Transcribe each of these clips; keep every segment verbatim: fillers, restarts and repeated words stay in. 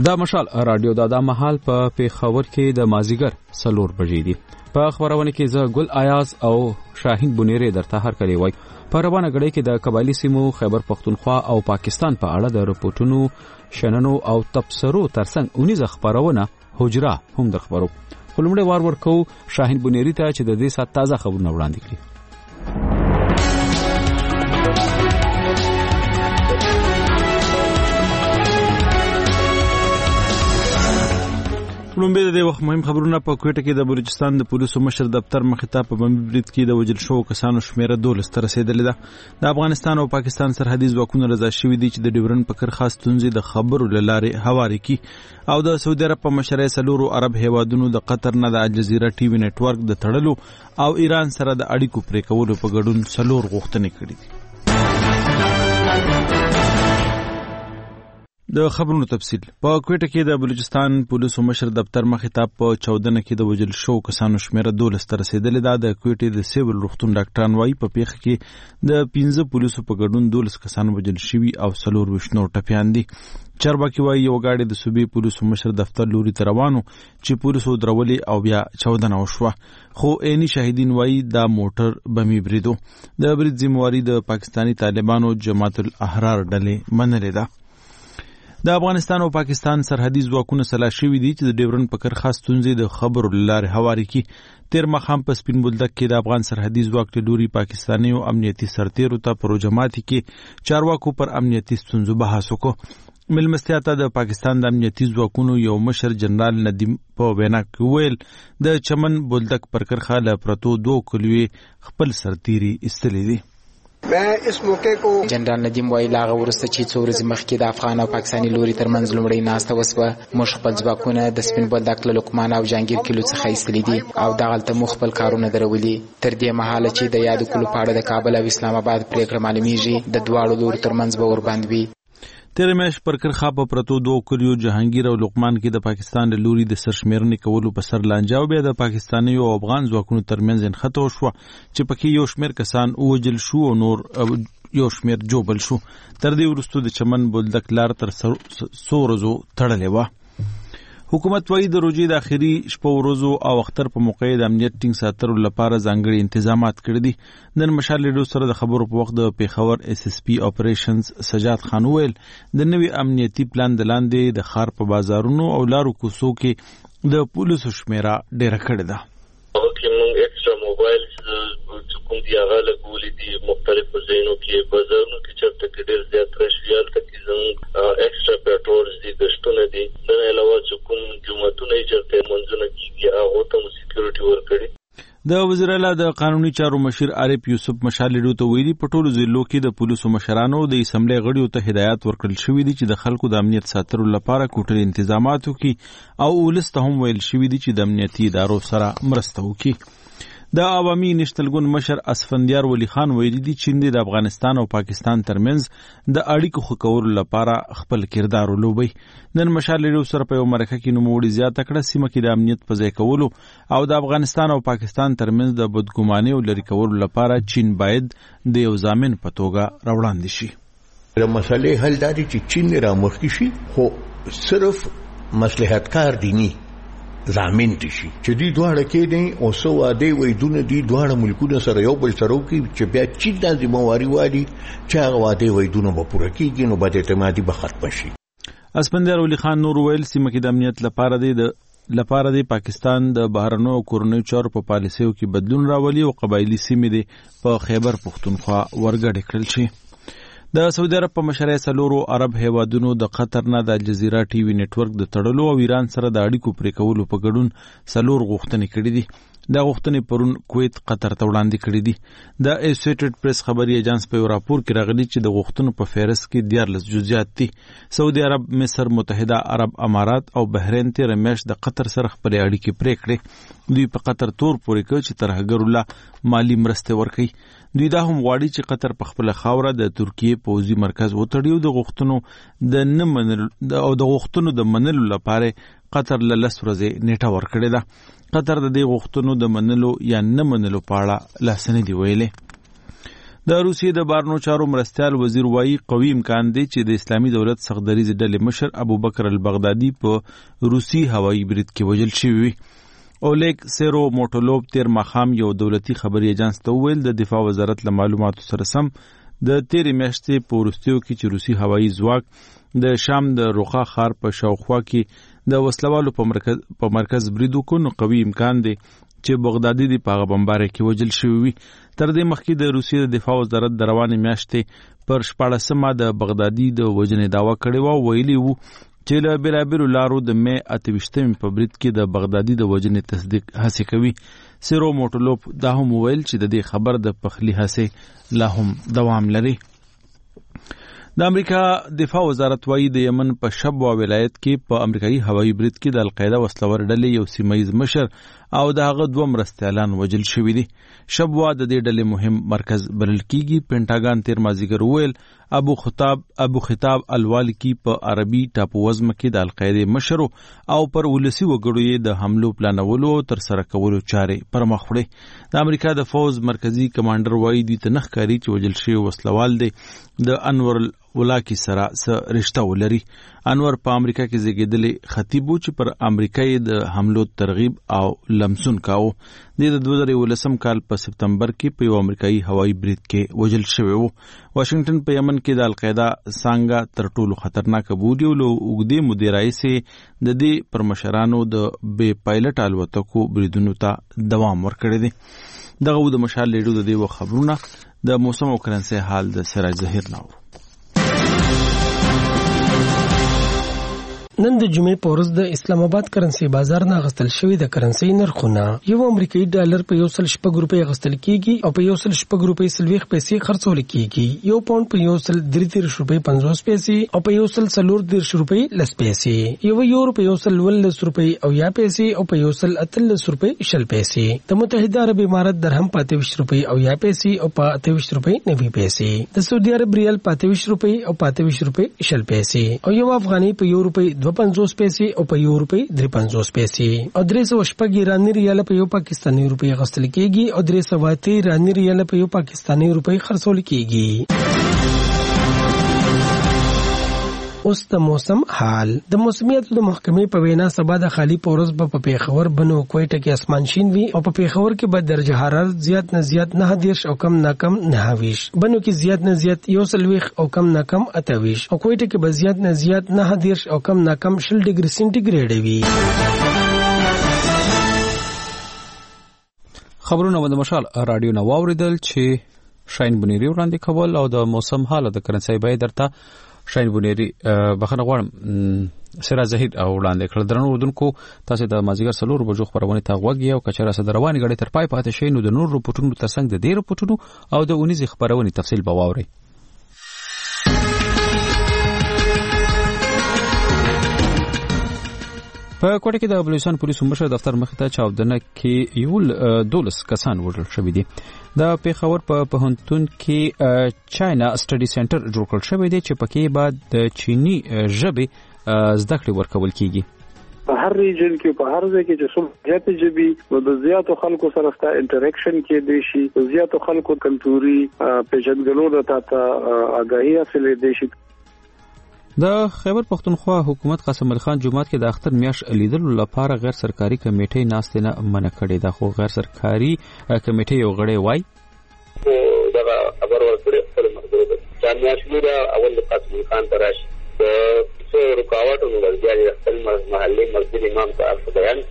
دا مشال رادیو دا د محل په پیښور کې د مازیګر سلور بجې دي. په خبرونه کې زه ګل ایاز او شاهین بنيري درته هر کلی وای. په روانه غړي کې د قبایلی سیمو خیبر پختونخوا او پاکستان په اړه د رپورټونو شننو او تبصرو ترڅنګ اونیزه خبرونه حجره هم در خبرو. خلمړې وار ورکو شاهین بنيري ته چې د دې سات تازه خبرونه وړاندې کړي. لومبه د وخت مهم خبرونه په کوټه کې د بلوچستان د پولیسو مشر دفتر مخاطب په بمبي برید کې د وجل شو کسانو شمیره دولس تر رسیدلې ده. د افغانستان او پاکستان سرحدي ځواکونه رضا شوي دي چې د ډیورن په کر خاص تونځي د خبرو لاره هواري کی او د سعودي عرب په مشرۍ سلورو عرب هیوادونو د قطر نه د الجزیره ټي وي نتورک د تړلو او ایران سره د اړیکو پرې کولو په ګډون سلور غوښتنې کړې دي. د خبرونو تفصیل په کوټه کې د بلوچستان پولیسو مشر دفتر مخاطب په چودنه کې د وجل شو کسانو شمیره دولس تر رسیدلې ده. د کوټې د سیول روغتون ډاکټران وايي په پیښه کې د پنځه پولیسو په ګډون دولس کسان وجل شوي او سلور وشنو ټپیان دي. چارواکي وايي یو غاډي د صوبې پولیسو مشر دفتر لوري ته روانو چې پولیسو درولې او بیا چودنه وشوه، خو عیني شاهدین وايي دا موټر بمي بریدو. د برید ذمہواری د پاکستانی طالبانو جماعت الاحرار ډلې منلې ده. د افغانستان او پاکستان سرحدي ځواکونه سلا شوي دي چې د ډیورن په کر خاص تونځي د خبرو لاره هواري کی. تیر مخام په سپین بولدک کې د افغان سرحدي ځواک له لوري پاکستاني او امنیتي سرتیرو ته پروجماتي کې چارواکو پر امنیتي ستونزو بحث وکړ. ملمستیا ته د پاکستان د امنیتي ځواکونو یو مشر جنرال ندیم په وینا کې ویل د چمن بولدک پر کرخه له پرتو دوه کلوي خپل سرتیري استلې دي. मैं इस मौके को جنرال ندیم وای لاغه ورسته چې څو ورځې مخکې د افغان او پاکستاني لوري ترمنځ لومړی ناسته وسوه. موږ خپل ځواکونه د سپین بولدک له لقمان او جانگیر کلو څخه ایستلي دي او دغلته مو خپل کارونه درولي. تر دې مهاله چې د یاد کلو په اړه د کابل او اسلام آباد پریکړه معلومیږي د دواړو لوري ترمنځ به ورباندې وي. تیر میش پر کرخه په پرتو دوه کلیو جهانگیر او لقمان کې د پاکستان له لوري د سرشمیرنې کولو په سر لانجاو بیا د پاکستاني او افغان ځواکونو ترمنځ انخته وشوه چې پکې یو شمیر کسان وجل شو او نور یو شمیر جوبل شو. تر دې وروسته د چمن بولدک لار تر څو ورځو تړلې وه. حکومت وايي د روزي د اخیری شپو ورځو او اختر په موقع د امنیت ټینګ ساتلو لپاره ځانګړي تنظیمات کړی دي. نن مشال لیډو سره د خبرو په وخت د پیښور اس اس پی اپریشنز سجاد خان ویل د نوي امنیتي پلان د لاندې د خار په بازارونو او لارو کوڅو کې د پولیسو شمیره ډیره کړې ده. اوکې موږ ایکسترا موبایل چې کوم دی هغه لګولې دي مختلفو ځایونو کې بازارونو کې چېرته کې ډېر زیات رش وي هلته کې زموږ ایکسترا پیټرولز دي ګشتونه دي. د نه علاوه چې کوم جوماتونه یې چېرته لمونځونه کېږي هغو ته مو سیکیورټي ورکړي. د وزیر اعلی د قانوني چارو مشیر عارف یوسف مشال لیډو ته ویلي په ټولو ضلعو کې د پولیسو مشرانو د اسمبلی غړیو ته هدایت ورکړل شوي دي چې د خلکو د امنیت ساتلو لپاره کوټلي انتظامات وکړي او ولس ته هم ویل شوي دي چې د امنیتي ادارو سره مرسته وکړي. د عوامي نشتلګون مشر اسفندیار ولی خان ویلي دي چې د افغانستان او پاکستان ترمنځ د اړیکو ښه کولو لپاره خپل کردار ولوبي. نن مشال لیډو سره په یو مرکه کې نوموړي زیاته کړه سیمه کې د امنیت په ځای کولو او د افغانستان او پاکستان ترمنځ د بدګمانۍ او لرې کولو لپاره چین باید د یو ضامن په توګه راوړاندې شي. د مسلې حل دا دی چې چین رامخکې شي خو صرف مصلحتکار دینی ضامن دي شي چې دوی دواړه کې دي او سو واده وي دونه دي دواړه ملکونه سره یو بل سره کوي چې بیا چین د ذمہواری وادي چې هغه واده وي دونه به پوره کیږي نو به اعتمادي به ختم شي. اسپندر ولی خان نور ویل سیمه کې د امنیت لپاره دی د لپاره دی پاکستان د بهرنیو او کورنیو چارو په پالیسیو کې بدلون راولي او قبایلی سیمې دی په خیبر پختونخوا ورګډ کړل شي. د سعودي عرب په مشرۍ سلورو عرب هیوادونو د قطر نه د الجزیره ټي وي نتورک د تړلو او ایران سره د اړیکو پرې کولو په ګډون سلور غوښتنې کړې دي. دا غوښتنې پرون کویت قطر ته وړاندې کړې دي. د اسوسییټډ پریس خبري ایجنس په راپور کې راغلي چې د غوښتنو په فهرست کې دیارلس جزئیات دي. سعودي عرب، مصر، متحده عرب امارات او بحرین تیر میاشت د قطر سره خپل اړیکې پرې کړې. دوی په قطر تور پورې کړ چې ترهګر الله مالی مرسته ورکړي. دوی دا هم غواړي چې قطر په خپل خاوره د ترکیه پوځي مرکز وتړي او د غوښتنو د نه منلو او د غوښتنو د منلو لپاره قطر له لس ورځې نیټه ورکړې ده. قطر د دې غوښتنو د منلو یا نه منلو په اړه لاس نه دی ویلي. د روسیې د بارنو چارو مرستیال وزیر وایي قوي امکان دی چې د اسلامي دولت سختدریزې ډلې مشر ابوبکر البغدادي په روسي هوایي برید کې وژل شوی وي. اولیګ سیرو موټولوب تیر ماښام یو دولتي خبري ایجنس ته وویل د دفاع وزارت له معلوماتو سره سم د تیرې میاشتې په وروستیو کې چې روسي هوایي ځواک د شام د روخا ښار په شاوخوا کې د وسلوالو په مرکز په مرکز برید وکړ، نو قوي امکان دی چې بغدادي د پاغه بمباره کې وژل شوی وي. تر دې مخکې د روسیې د دفاع وزارت د روانې میاشتې پر شپاړسمه د بغدادي د وژنې دعوا کړې وه، ویلي وو چې له بېلابېلو لارو د مې اته ویشتمې په برید کې د بغدادي د وژنې تصدیق هڅې کوي. سیرو موټولوف دا هم وویل چې د دې خبر د پخلي هڅې لا هم دوام لري. د امریکا دفاع وزارت وایي د یمن په شبوا ولایت کې په امریکایي هوایي برید کې د القاعده وسلور ډلې یو سیمایي مشر او د هغه دوه مرستیالان وژل شوي دي. شبوا د دې ډلې مهم مرکز بلل کیږي. پینټاګان تیر مازیګر وویل ابو خطاب ابو خطاب الوالکی په عربي ټاپو وزمه کې د القاعده مشر او پر ولسی وګړو یې د حملو پلانولو تر سره کولو چارې پر مخ وړي. د امریکا د فوز مرکزی کمانډر وایي د تنخکاری چې وژل شوی وسلوال دی د انور ولاکی سره څه رشته ولري. انور په امریکا کې زیږیدلی خطیب و چې پر امریکا یې د حملو ترغیب او لمسون کاوه. د دوه زره ولسم کال په سپتمبر کې په یو امریکایي هوایي برید کې وژل شوی و. واشنگټن په یمن کې د القاعده څانګه تر ټولو خطرناک بولي او له اوږدې مودې راهیسې د دې پر مشرانو د بې پایلټ الوتکو بریدونو ته دوام ورکړی دی. دغه و د مشال لیډو د دې و خبرونه. د موسم او کرنسي حال د سراج ظهیر ناو. نن د جمعې په ورځ د اسلام آباد کرنسي بازار نه غستل شوی د کرنسي نرخونه یو امریکایي ډالر په یو سل شپږ روپۍ غستل کیږي او په یو سل شپږ روپۍ سلويخ پیسې خرڅول کیږي. یو پاوند په یو سل درې دېرش روپۍ پنځوس پیسې او په یو سل څلور دېرش روپۍ لس پیسې. یو یورو په یو سل ولس روپۍ او یا پیسې او په یو سل اتلس روپۍ شل پیسې. د متحده عرب امارات درهم په اته ویشت روپۍ او یا پیسې او په اته ویشت روپۍ نوي پیسې. د سعودي عرب ریال په اته ویشت روپۍ او په اته ویشت روپۍ شل پیسې او یو افغاني په یو روپۍ دوه پنځوس پیسې او په یو روپۍ درې پنځوس پیسې او درې سوه شپږ ایراني ریال په یو پاکستاني روپۍ غستل کیږي او درې سوه اته ایراني ریال په یو پاکستاني روپۍ خرڅول کیږي. اوس د موسم حال. د موسمیاتو د محکمې په وینا سبا د خالی پورز په پیښور بنو کوټه کې اسمان شین وي او په پیښور کې به درجه حرارت زیات نه زیات نه دیرش او کم نه کم نه ویش، بنو کې زیات نه زیات یو سلويخ او کم نه کم اته ویش او کوټه کې به زیات نه زیات نه دیرش او کم نه کم شل ډیګري سنټیګریډ وي. خبرونه د مشال رادیو نو واوریدل چې شاین بنيري وړاندې کول او د موسم حالت د کرنسي به درته شاین بنيري بخنه غواړم سراج ظهیر او وړاندې کړل. درنو اردوونکو تاسو د مازیګر سلور بجو خبرونه تا غوږی او کچره سره رواني غړي تر پای پاتې شي نو د نور رپورټونو ترڅنګ د ډیر رپورټونو او د اونیزي خبرونه تفصیل به واوري. په کوټه کې د بلوچستان پولیسو مشر دفتر مخ ته چاودنه کې یو دولس کسان وژل شوي دي. د پیښور په پوهنتون کې چاینا سټډي سنټر جوړ کړل شوی دی چې پکې بعد د چینی ژبې زده کړې ورکول کیږي. په هر ریجن کې په هر ځای کې چې څومره زیات ژبې او د زیاتو خلکو سره ستا انټریکشن کې دی شي، د زیاتو خلکو کلتوري پیژندګلو د تاسو آگاهی حاصلې دی شي. د خیبر پختونخوا حکومت قاسم علي خان جمعات کې د اختر میاش لیدلو لپاره غیر سرکاري کمیټې ناستې نه منع کړې ده، خو غیر سرکاري کمیټې یو غړی وای دا خبر ورکړي خپل مخدوم چې میاش لیدا اول قاسم علي خان تراش د څو رکاوټونو ورځي خپل محلي مسجد امام ته بیان.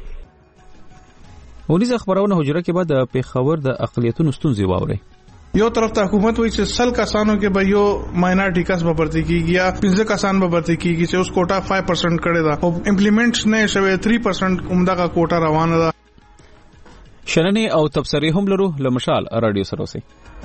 ونیزه خبرونه حجره کې بعد د پیښور د اقلیتونو ستونزې واوري. یو طرف ته حکومت وایي چې سل کسانو کې به یو ماینورټي کس به برتی کیږي یا پنځه کسان به برتی کیږي چې اوس کوټا پنځه پرسنټ کړی دا او امپلیمنټ نه شوی درې پرسنټ عمدغه کوټا روانه ده. شننې او تبصرې هم لرو لمشال رادیو سره اوسئ.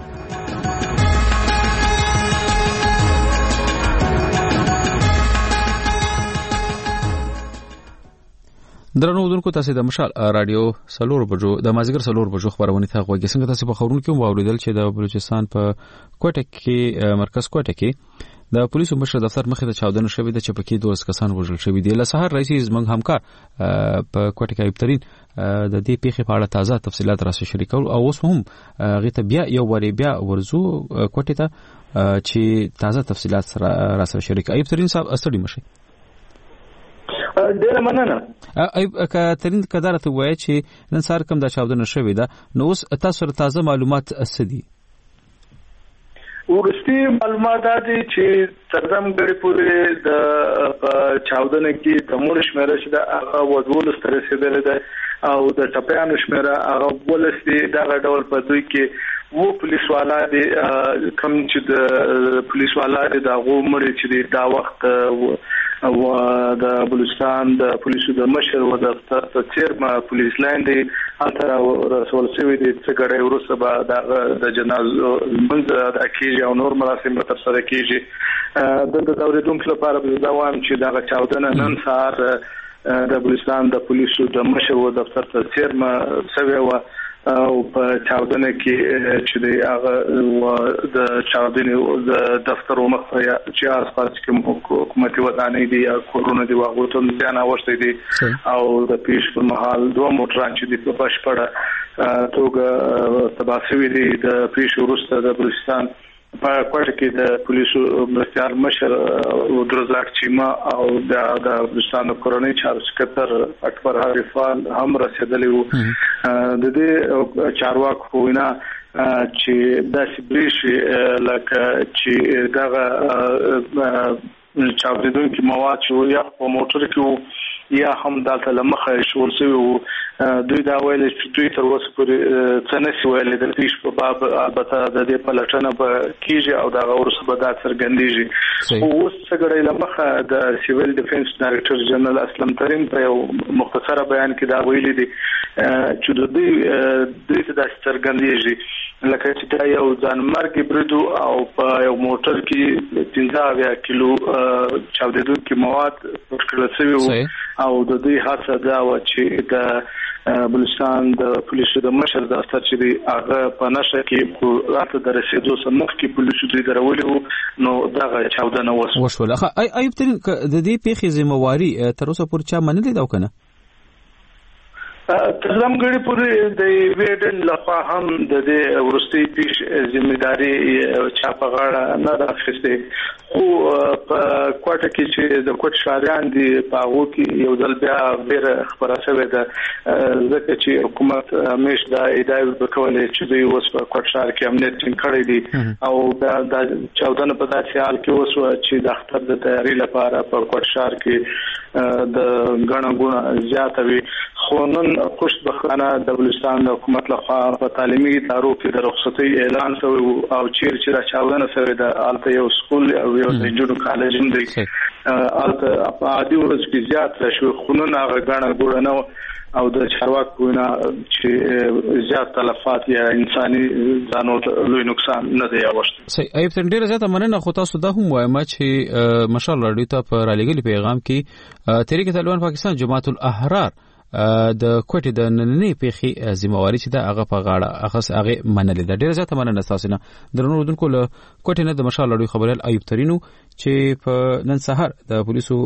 درنو اردوونکو تاسو د مشال رادیو سلور بجو د مازیګر سلور بجو خبرونه ته غوږی څنګه تاسو په خبرونو کې واوریدل چې د بلوچستان په کوټه کې مرکز کوټه کې د پولیسو مشر دفتر مخې ته چاودنه شوې ده چې پکې دوه کسان وژل شوي دي. له سهار راځي زموږ همکار په کوټه کې ایوب ترين د دې پیښې په اړه تازه تفصيلات راته شریکول او اوس هم غیته بیا یو وری بیا ورزو کوټه ته چې تازه تفصيلات راته شریک. ایوب ترين صاحب استړي مشه ډیره مننه. ایوب ترين کدار ته وایي چې نن سهار کوم د چاودنه شوې ده نو اوس تاسو تازه معلومات اسدي ورستي معلومات دي چې ترځم غړي پورې د چاودنه کې د مور شمیره چې د هغه وډول ستر رسیدل ده او د ټپیانو شمیره هغه ولسي دغه ډول په دوی کې وو پولیس والا دي کوم چې د پولیس والا دي دا غومړي چې دا وخت او د بلوچستان د پولیسو د مشر و د دفتر چیرما پولیس لاندې انتر رسول سوي دي چې ګړې ورسره به د جنازو منځ د کیږي او نور مراسم تر سره کیږي. د د اوریدونکو لپاره به دا وایم چې دا چاودنه نن سهار د بلوچستان د پولیسو د مشر و د دفتر چیرما سوي و او په چاودنه کې چې هغه د چاودنې د دفتر مخه چې اساس کې حکومتي ودانې دي یا کورونا دی واغوتو ځان اوسته دي او د پیښ په محل دوه موټران چې د پښپړه توګه تباسوي دي د پیښ وروسته د بلوچستان په کوټه کې د پولیسو مرستيال مشر ودرزاک چیما او د د بلوچستان کورونی چارو سکتر اکبر حریفان هم رسیدلی وو. د دې چارواکو وینا چې د سبریش لکه چې دغه چاودیدونکو مواد چې یا په موټر کې یا هم دلته لمخه شول سوي دوی دا ویل چې دوی تر اوسه پورې څنګه سویل د پیښ په باب البته د دې پلټنه به کیږي او دا ورسره به دا څرګندېږي. اوس څنګه لمخه د سیویل ډیفنس ډایریکټر جنرال اسلم ترين په یو مختصره بیان کې دا ویلي دي چې د دې د دې د څرګندېږي لکه چې دا یو ځانمرګي بریدو او په یو موټر کې پنځه کیلو چاودیدونکو مواد ورکړل شوی او د دې هڅه دا و چې د بلوچستان د پولیسو د مشر د دفتر چې هغه په نشه کې راته د رسیدو سره مخکې پولیسو دوی درولې نو دغه چاودنه وشول. ایوب ترين د دې پیښې ذمہواری تر اوسه پورې چا منلې دا کنه؟ ترځم غړي پورې د ویډن لخوا هم د دې ورستي پیښ ځمېداري چا په غاړه نه راخسته خو په کوټه کې چې د کوټ شاریان دي په هغه کې یو ځل بیا ډېر خبره شوې ده ځکه چې حکومت همیش دا ادعای وکولې چې دوی اوس په کوټ شار کې امنیت ټینګ کړی دي او دا چاودنه په داسې حال کې اوس چې د اختر د تیاری لپاره په کوټ شار کې د غڼه غونه زیاته وي. خو نن خوشبختانه د بلوچستان د حکومت لخوا په تعلیمي ادارو کې د رخصتۍ اعلان شوی او چیر چې را چاودنه شوې ده البته یو سکول او یو د انجینرینګ کالج هم دی البته په عادي ورځ کې زیات شوی خو نن هغه غاڼه ګوره نه او د چارواکو نه چې زیات تلفات یا انساني ځانو لوی نقصان نه دی اوښت. صحیح ایوب ترين ډیره زیاته مننه. خو تاسو دا هم وایم چې مشال راډیو ته په رالېګلي پیغام کې تحریک طالبان پاکستان جماعت الاحرار د کوټې د نننې پیښې ذمہواری چې دا هغه په غاړه اخص هغه منلې ده. ډیره زیاته مننه تاسو نه درنو ودونکو له کوټې نه د مشال لړۍ خبريال ایوب ترينو چې په نن سهار د پولیسو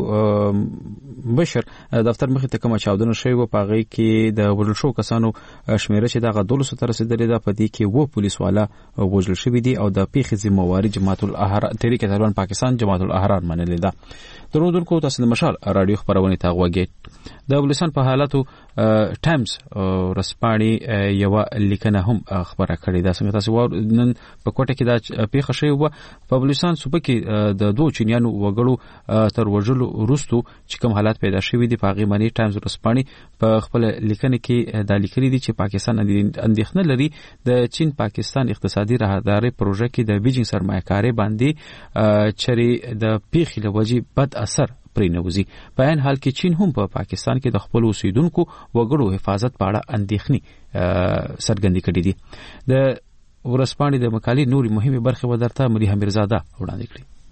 بشر دفتر مخې ته کوم چاودنه شوی و په هغه کې د وژل شو کسانو شمیره چې دغه دولس تر رسیدلې ده په دې کې وو پولیس والا وژل شوی دي او د پیښې ذمہواری جماعت الاحرار تحریک طالبان پاکستان جماعت الاحرار منلې ده. درنو ودونکو تاسو د مشال رادیو خبرونه ته غوږی د بلوچستان په حالاتو ټایمز رسپاړي یو لیکنه هم خبره کړې ده. څنګه تاسو نن په کوټه کې دا پیښه شوې و په بلوچستان صوبه کې د دوه چینیانو وګړو تر وژلو وروسته چې کوم حالات پیدا شوي دي په هغه باندې ټایمز رسپاړي په خپل لیکنه کې دا لیکلي دي چې پاکستان اندېښنه لري د چین پاکستان اقتصادي راهداري پروژه کې د بیجینګ سرمایه‌کاري باندې چې د پیښې له وجې بد اثر پرېنوزي. په عین حال کې چین هم په پا پاکستان کې د خپل اوسیدونکو وګړو حفاظت په اړه اندېښنې څرګندې کړې دي. د ورځپاڼې د مقالې نورې مهمه برخه ودرته مليحه میرزاده وړاندې کړې.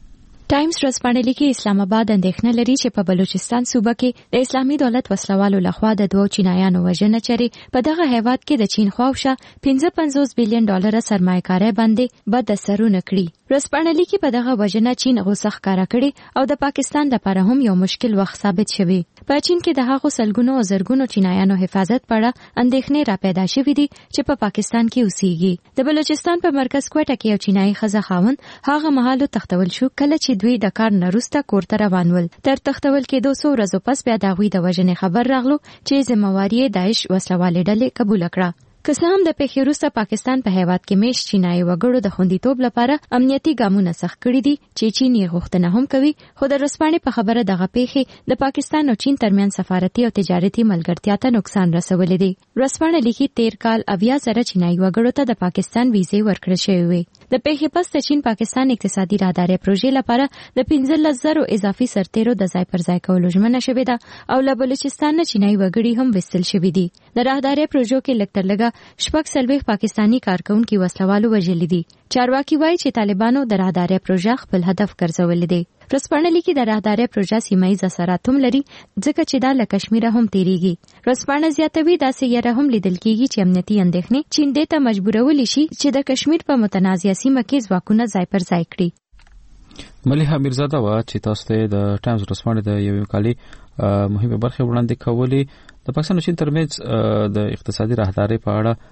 ټایمز ورځپاڼه لیکي اسلام آباد اندېښنه لري چې په بلوچستان صوبه کې د اسلامي دولت وسلوالو لخوا د دوو چینایانو وژنه چرې په دغه هیواد کې د چین خواوشا پنځه پنځوس بیلیون ډالر سرمایه‌کاري باندې بد اثرونه کړي. ورځپاڼه لیکي په دغه وژنه چین غوسه ښکاره کړي او د پاکستان لپاره هم یو مشکل وخت ثابت شوی. په چین کې د هغو سلګونو او زرګونو چینایانو حفاظت په اړه اندېښنې را پیدا شوې دي چې په پاکستان کې اوسېږي. د بلوچستان په مرکز کوټه کې یو چینایي ښځه خاوند هغه مهال تختول شو کله چې دوی د کار نه وروسته کور ته روان ول. تر تختول کېدو څو ورځې پس بیا د هغوی د وژنې خبر راغلو چې ذمہواري یې داعش وسلوالې ډلې قبول کړه. که څه هم د پیښې وروسته پاکستان په هیواد کې میش چینایي وګړو د خوندیتوب لپاره امنیتي ګامونه سخت کړي دي چې چین یې غوښتنه هم کوي، خو د ورځپاڼې په خبره دغه پیښې د پاکستان او چین ترمنځ سفارتي او تجارتي ملګرتیا ته نقصان رسولی دی. ورځپاڼه لیکي تیر کال اویا زره چینایي وګړو ته د پاکستان ویزې ورکړل شوې وې. د پیښې پس د چین پاکستان اقتصادي راهداري پروژې لپاره د پنځلس زره اضافي سرتیرو د ځای پر ځای کولو ژمنه شوې ده او له بلوچستان نه چینایي وګړي هم وستل شوي دي. د راهداري پروژو کې لږ تر لږه شپږ څلوېښت پاکستاني کارکونکي وسلوالو وژلي دي. چارواکي وایي چې طالبانو د راهداري پروژه خپل هدف ګرځولې دی. ورځپاڼه لیکي د راهداري پروژه سیمه ییز اثرات هم لري ځکه چې دا له کشمیره هم تیریږي. ورځپاڼه زیاتوي داسې یره هم لیدل کیږي چې امنیتي اندېښنې چین دې ته مجبورولې شي چې د کشمیر په متنازعه سیمه کې ځواکونه ځای پر ځای کړي. ملیحه میرزاده وا چې تاسو ته د ټایمز ورځپاڼې د یوې مقالې مهمه برخه وړاندې کولې د پاکستان او چین ترمنځ د اقتصادي راهداري په اړه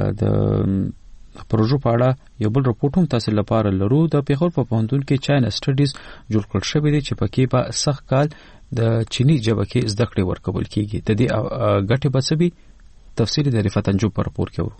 د پروژو په اړه یو بل رپورټ هم تاسو لپاره لرو. د پیښور په پوهنتون کې چاینا سټډیز جوړ کړل شوی دی چې پکې په سخت کال د چینی ژبه کې زده کړې ورکول کیږي. د دې ګټې بسبي تفصیل د رفعت انجو په رپورټ کې ورو.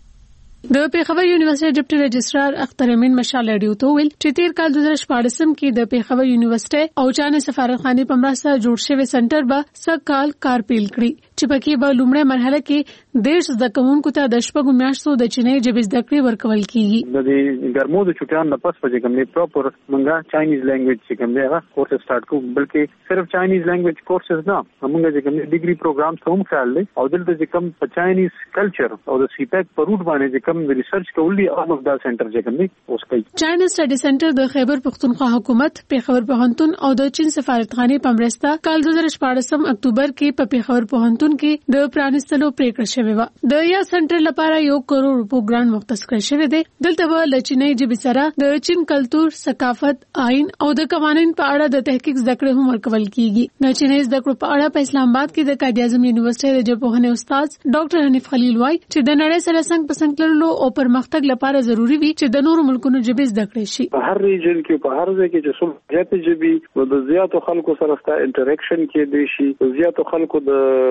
د پیښور یونیورسيټي ډیپټي رجسترار اختر امین مشال رادیو ته ویل چې تیر کال دوه زره شپږم کې د پیښور یونیورسيټي او چانه سفارتخانه په مرسته جوړ شوی سنټر به سږ کال کار پیل کړی چې پکې به لومړی مرحله کې دیش زده کوونکو ته د شپږو میاشتو د چینایي ژبې زده کړې ورکول کیږي. د دې ګرمو د چټیان نه پس په کوم نه پراپر منګه چاینیز لینګویج چې کوم دی هغه کورس سٹارټ کوو، بلکې صرف چاینیز لینګویج کورسز نه، موږ چې کوم ډیګري پروګرامز هم خیال لري او دلته چې کوم په چاینیز کلچر او د سی پیک په روټ باندې چې کوم ریسرچ کولی او موږ دا سنټر چې کوم دی اوس کوي. چاینیز سټډي سنټر د خیبر پختونخوا حکومت، پیښور پوهنتون او د چین سفارتخانه په مرسته کال دوه زره شپږم اکتوبر کې په پیښور پوهنتون کې د پرانستلو پریکړه شوې و. د یا سنټر لپاره یو کروڑ روپو ګرانټ مختص کړی شوی دی. دلته به ل چینایي ژبې سره د چین کلچر، ثقافت، آئین او د قوانینو په اړه د تحقیق زده کړې هم ورکول کیږي. د چینایي زده کړو په اړه په اسلام آباد کې د قائد اعظم یونیورسيټي د ژبپوهنې استاد ډاکټر حنیف خلیل وایي چې د نړۍ سره څنګه په څنګه تللو او پرمختګ لپاره ضروری وي چې د نورو ملکونو ژبې زده کړې شي. په هر ریجن کې په هر ځای کې چې څومره زیات ژبې نو د زیاتو خلکو سره ستا انټریکشن کې دی شي، د زیاتو خلکو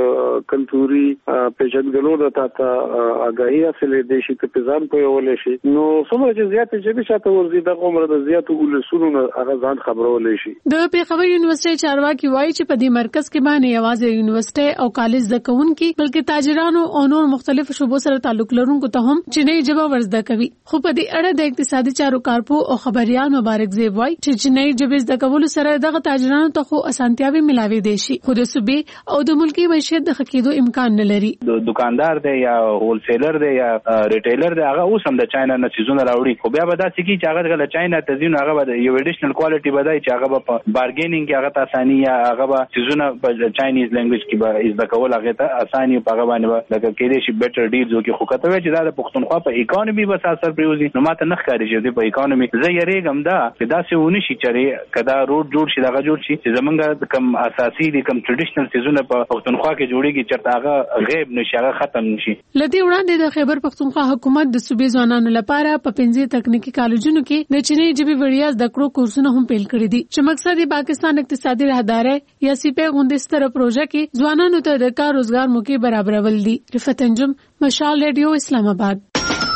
د کلتوري پیژندګلو د تاسو آگاهی حاصلې دي شي ته ځان پوهولې شي. نو څومره چې زیات ژبې شاته ورزي د عمر د زیاتو ولسونو هغه ځان خبرولې شي. د پیښور یونیورسيټي چارواکي وایي چې په دې مرکز کې باندې یوازې یونیورسيټي او کالج زده کوونکي بلکې تاجرانو او نور مختلفو شوبو سره تعلق لرونکو ته هم چینایي ژبه ورزده کوي. خو په دې اړه د اقتصادي چارو کارپو او خبريال مبارک زیب وایي چې چینایي ژبه زده کول سره دغه تاجرانو ته خو اسانتیاوي ملاوي دي شي، خو د صوبې او د ملکی معیشت د خکېدو امکان نه لري. د دکاندار دی یا هول سیلر دی یا ریټیلر دی هغه اوس هم د چاینا نه سيزونه راوړي، خو بیا به دا سکی چې هغه د چاینا ته ځینو هغه به یو اډیشنل کوالټي بدای چې هغه په بارګینینګ کې هغه ته اساني یا هغه به سيزونه په چاینیز لینګویج کې به از د کول هغه ته اساني په هغه باندې لکه کېدې شي بیٹر ډیلز وکي، خو کته چې دا د پښتونخوا په اکانومي به اثر پریوزي. نو ماته نه ښکاري چې په اکانومي زه یریږم دا چې دا څه ونی شي چې کدا روډ جوړ شي دا جوړ شي چې زمونږ کم اساسي دي کم ټریډیشنل سيزونه په پښتونخوا کې جوړيږي چې هغه غیب نشي هغه ختم نشي. لدی وړاندې د خیبر پختونخوا حکومت د صوبې ځوانانو لپاره په پنځه تکنیکی کالجونو کې د چینایي ژبې وړیا زده کړو کورسونه هم پیل کړی دي چې مقصد یې پاکستان اقتصادي راهداري یا سی پی غونډې ستره پروژه کې ځوانانو ته د کار روزګار موقع برابرول دي. رفعت انجم، مشال رادیو، اسلام آباد.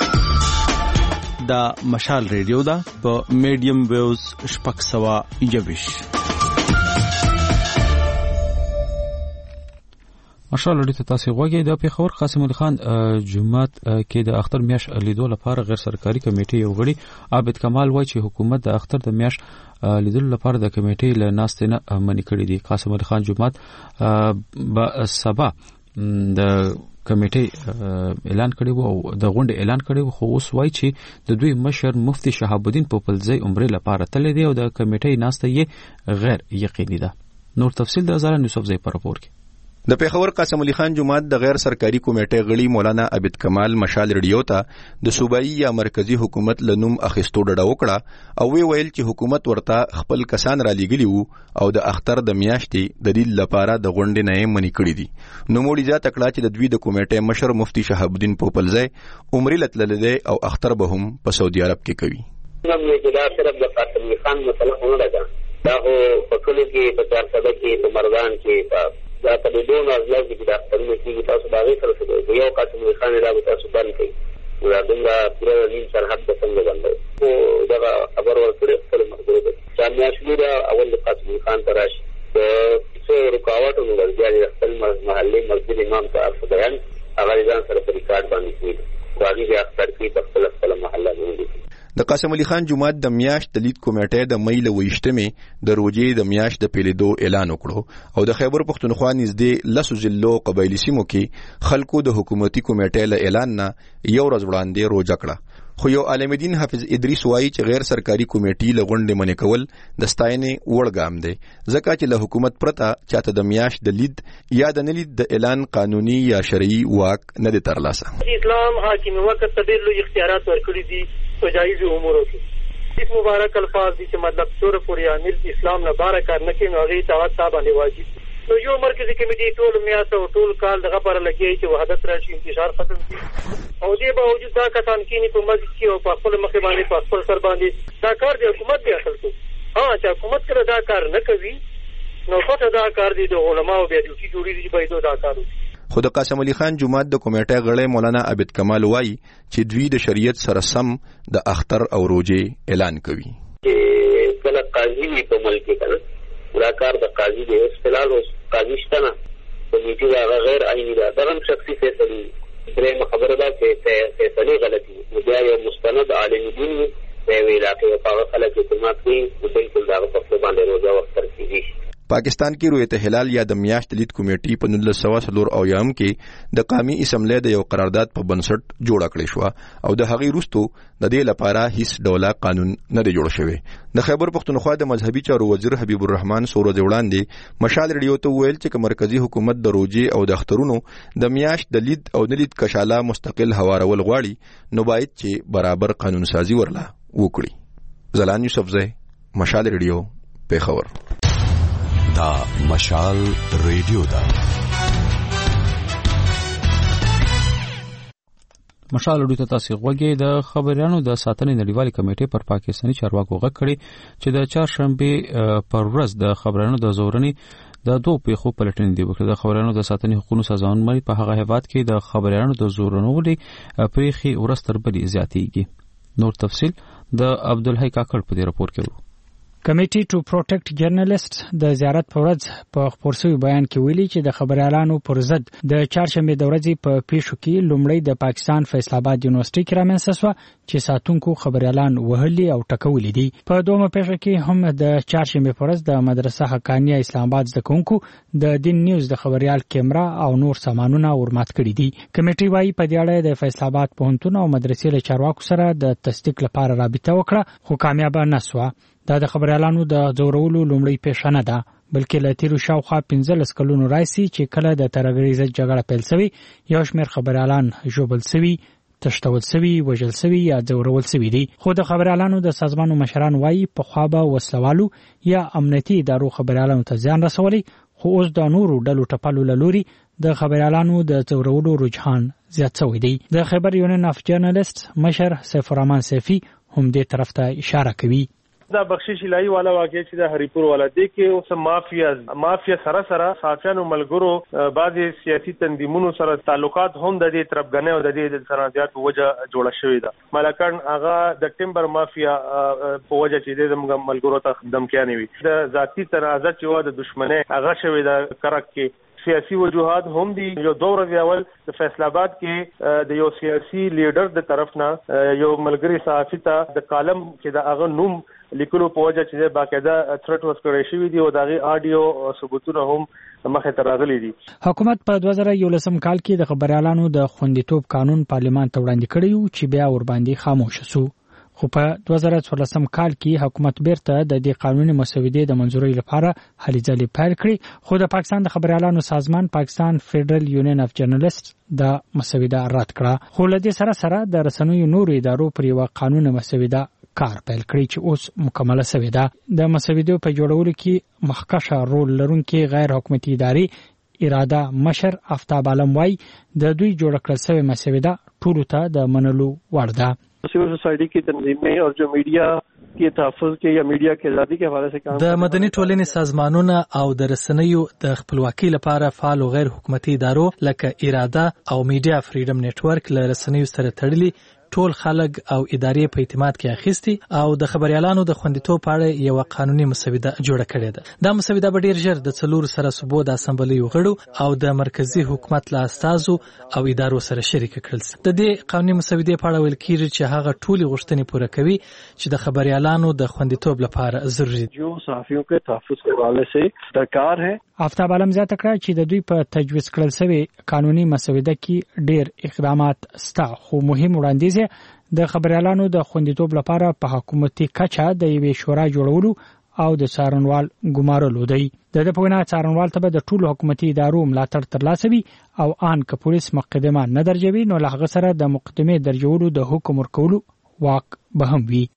دا مشال رادیو دا په میډیم ویوز شپږ سوه یوویش. ماشاءالله دې تاسو غوږی د پیښور قاسم علي خان جمعات کې د اختر میاش لیدو لپاره غیر سرکاري کمیټې یو غړي عابد کمال وایي چې حکومت د اختر د میاش لیدلو لپاره د کمیټې له ناستې نه منې کړې دي. قاسم علي خان جمعات به سبا د کمیټې اعلان کړی وو او د غونډې اعلان کړی وو، خو اوس وایي چې د دوی مشر مفتي شهاب الدین پوپلزی عمرې لپاره تللی دی او د کمیټې ناسته یې غیر یقیني ده. نور تفصیل د زلان یوسفزی په راپور کې. د پیښور قاسم علي خان جماعت د غیر سرکاري کمیټې غړي مولانا عبد کمال مشال ریډیو ته د صوبایي یا مرکزی حکومت لنوم اخیستو ډډه وکړه او وی ویل چې حکومت ورته خپل کسان را لېږلي وو او د اختر د میاشتې د دلیل لپاره د غونډې نه یې منې کړي دي. نوموړي زیاته کړه چې د دوی د کمیټې مشر مفتي شهاب الدین پوپلزی عمرې له تللی دی او اختر به هم په سعودي عرب کې کوي. دا صرف د قاسم علي خان مسله نه ده، دا خو په کلو کې په چارسده کې په مردان کې دا په دې نو ازلو کې دا ستنه کې تاسو باغې سره څه یو قاسم علي خان دا تاسو باندې کوي دا دغه پوره نیم سرحد د څنګه باندې او دا خبر ورکړي خپل مخبره ده چې میاشتې اول قاسم علي خان تراش څه رکاوټونه ورځي خپل محلي مسجد امام ته بیان هغه ځان سره په ریکارډ باندې کوي واغې بیا اختر کې په خپل خپل محله باندې. د قاسم علي خان جماعت د میاشت د لید کمیټې د مې له ویشتمې د روزې د میاشت د پیلېدو اعلان وکړو او د خیبر پښتونخوا نږدې لسو ضلعو قبایلي سیمو کې خلکو د حکومتي کمیټې له اعلان نه یو ورځ وړاندې روزه کړه. خو یو عالم دین حافظ ادریس وایي چې غیر سرکاري کمیټې له غونډې منې کول د ستاینې وړ ګام دی ځکه چې له حکومت پرته چاته د میاشت د لید یا د نه لید د اعلان قانوني یا شرعي واک نه دی ترلاسه. اسلام حاکم وقت ته ډېر لوی اختیارات ورکړي دي په جایز امورو کې. اس مبارک الفاظ دي چې مطلب سور پورې امیر اسلام نه بار کار نه کوي نو هغه اطاعت صاحب باندې واجب. نو یو مرکزی کمیټې ټول میاشت او ټول کال دغه پر لګي چې وحدت راشي انتشار ختم شي او دې باوجود دا کسان کینی په مسجد کې او په خپل مخ باندې په خپل سر باندې دا کار دی حکومت دی اصل ته. ها چې حکومت کړه دا کار نه کوي نو څه دا کار دی د علماء او بیا ډیوټي جوړي دي به دا کار وکړي. خو د قاسم علي خان جماعت د کمیټې غړی مولانا عبد کمال وایي چې دوی د شریعت سره سم د اختر او روزې اعلان کوي. چې کله قاضي وي په ملک کې کنه دا کار د قاضي دی استلال او قاضي شته نه کمیټې دا غیر عیني ده دا هم شخصي فیصله درې خبره ده چې فیصله غلطي نو بیا یو مستند عالم دین دی ویلا کې په خلک حکومت کې بالکل دا په خپل باندې روزه وخت کیږي. پاکستان کې رویت هلال یا د میاشت لید کمیټې په نولس سوه څلور اویایم کې د قومي اسمبلی د یو قرارداد په بنسټ جوړه کړې شوه او د هغې وروستو د دې لپاره هیڅ ډوله قانون نه دی جوړ شوی. د خیبر پښتونخوا د مذهبي چارو وزیر حبیب الرحمن څو ورځې وړاندې مشال ریډیو ته وویل چې مرکزی حکومت د روزې او د اخترونو د میاشت د لید او نه لید کشاله مستقل هوارول غواړي نو باید چې برابر قانون سازي ورله وکړي. زلان یوسفزی، مشال ریډیو، پیښور. دا مشال ریډیو دا مشال ریډیو ته تاسو غوږی. د خبريانو د ساتنې نړیوالې کمیټې پر پاکستاني چارواکو غږ کړي چې د چهارشنبه پر ورځ د خبريانو د زورنې د دوه پیښو پلټنې دی وکړه. د خبريانو د ساتنې حقوقو سازمان په هغه هیواد کې د خبريانو د زورنولې پریخي ورستر بلی زیاتېږي. نور تفصیل د عبدالحی کاکړ په دې راپور کې وو. کمیټي ټو پروټیکټ جرنالست د زیارت په ورځ په خبرسوي بیان کې ویلي چې د خبريالانو پر ضد د چهارشنبه د ورځې په پیښو کې لومړی د پاکستان فیصل آباد یونیورسيټي کې رامنځته شوه چې ساتونکو خبريالان وهلي او ټکولي دي. په دومره پیښه کې هم د چهارشنبه پر ورځ د مدرسه حقانیه اسلام آباد زده کوونکو د دین نیوز د خبريال کیمرا او نور سامانونه ورمات کړي دي. کمیټي وايي په دې اړه د فیصل آباد پوهنتون او مدرسې له چارواکو سره د تصدیق لپاره رابطه وکړه خو کامیاب نه شوه. دا د خبريالانو د زورولو لومړی پیښه نه ده بلکې له تیرو شاوخوا پنځلس کلونو راځي چې کله د ترهګریزه جګړه پیل شوې یو شمېر خبريالان ژوبل شوي، تشتول شوي، وژل شوي یا زورول شوي دي. خو د خبريالانو د سازمانو مشران وایي په خوا به وسلوالو یا امنیتي ادارو خبريالانو ته زیان رسولي خو اوس د نورو ډلو ټپلو له لوري د خبريالانو د زورولو رجحان زیات شوی دی. د خبر یونین اف جرنالست مشر سیف الرحمن سیفي هم دې طرف ته اشاره کوي. دا بخشش الهی والا واقع چې د هریپور والا دی کې اوس مافیا مافیا سره سره ساچانو ملګرو بعضي سیاسي تنظیمونو سره تعلقات هم د دې طرفګنې او د دې سرنازيات په وجه جوړه شوې ده. ملکان هغه د ټیمبر مافیا په وجه چې د ملګرو ته دمکیانې وي د ذاتی تنازع چې و د دشمنه هغه شوې ده کرک کې سیاسي وجوهات هم دي. یو دوه ورځې اول د فیصل آباد کې د یو سیاسي لیډر د طرف نه یو ملګری صحافي ته د کالم کې د هغه نوم لیکلو په وجه چې باقاعده ثرټ ورکړی شوی دی او دغه آډیو ثبوتونه هم مخه ته راغلي دي. حکومت په دوه زره یولسم کال کې د خبريالانو د خوندیتوب قانون پارلمان ته وړاندې کړی چې بیا ور باندې خاموش شو. خو په دوه زره څوارلسم کال کې حکومت بیرته د دې قانوني مسودې د منځوري لپاره هلې ځلې پیل کړې، خو د پاکستان د خبريالانو سازمان پاکستان فدرل یونین اف جرنالست د مسوده رد کړه. خو له دې سره سره د رسنیو نورو ادارو پر یو قانوني مسوده کار پیل کړی چې اوس مکمله شوې ده. د مسودې په جوړولو کې مخکشه رول لرونکي غیر حکومتي ادارې اراده مشر آفتاب عالم وايي د دوی جوړ کړل شوې مسوده ټولو ته د منلو وړ ده. सिविल सोसाइटी की तंजीमें और जो मीडिया के तहफ़्फ़ुज़ के या मीडिया के आज़ादी के हवाले से काम د مدني ټولنې سازمانونه او د رسنیو د خپلواکۍ لپاره فعال او غیر حکومتي ادارو لکه اراده او میډیا فریډم نتورک له رسنیو سره تړلي ټول خلک او ادارې په اعتماد کې اخیستي او د خبريالانو د خوندیتوب په اړه یو قانوني مسوده جوړه کړې ده. دا مسوده به ډیر ژر د څلور سره صوبو د اسمبلی غړو او د مرکزی حکومت له استازو او ادارو سره شریک کړل شي. د دې قانوني مسودې په اړه ویل کیږي چې هغه ټولي غوښتنې پوره کوي چې د خبريالانو د خوندیتوب لپاره ضروري دي. جو صحافیوں کے تحفظ کے حوالے سے درکار ہے. آفتاب عالم زیاته کړه چې د دوی په تجویز کړل شوی قانوني مسوده کې ډیر اقدامات ستا، خو مهم وړاندیز د خبريالانو د خوندیتوب لپاره په حکومتي کچه د یوې شورا جوړولو او د څارنوال ګمارلو دی. د دې په وینا څارنوال ته د ټولو حکومتي ادارو ملاتړ ترلاسه وي او ان که پولیس مقدمه نه درجوي نو له هغه سره د مقدمه درجولو د حکم ورکولو واک به هم وي.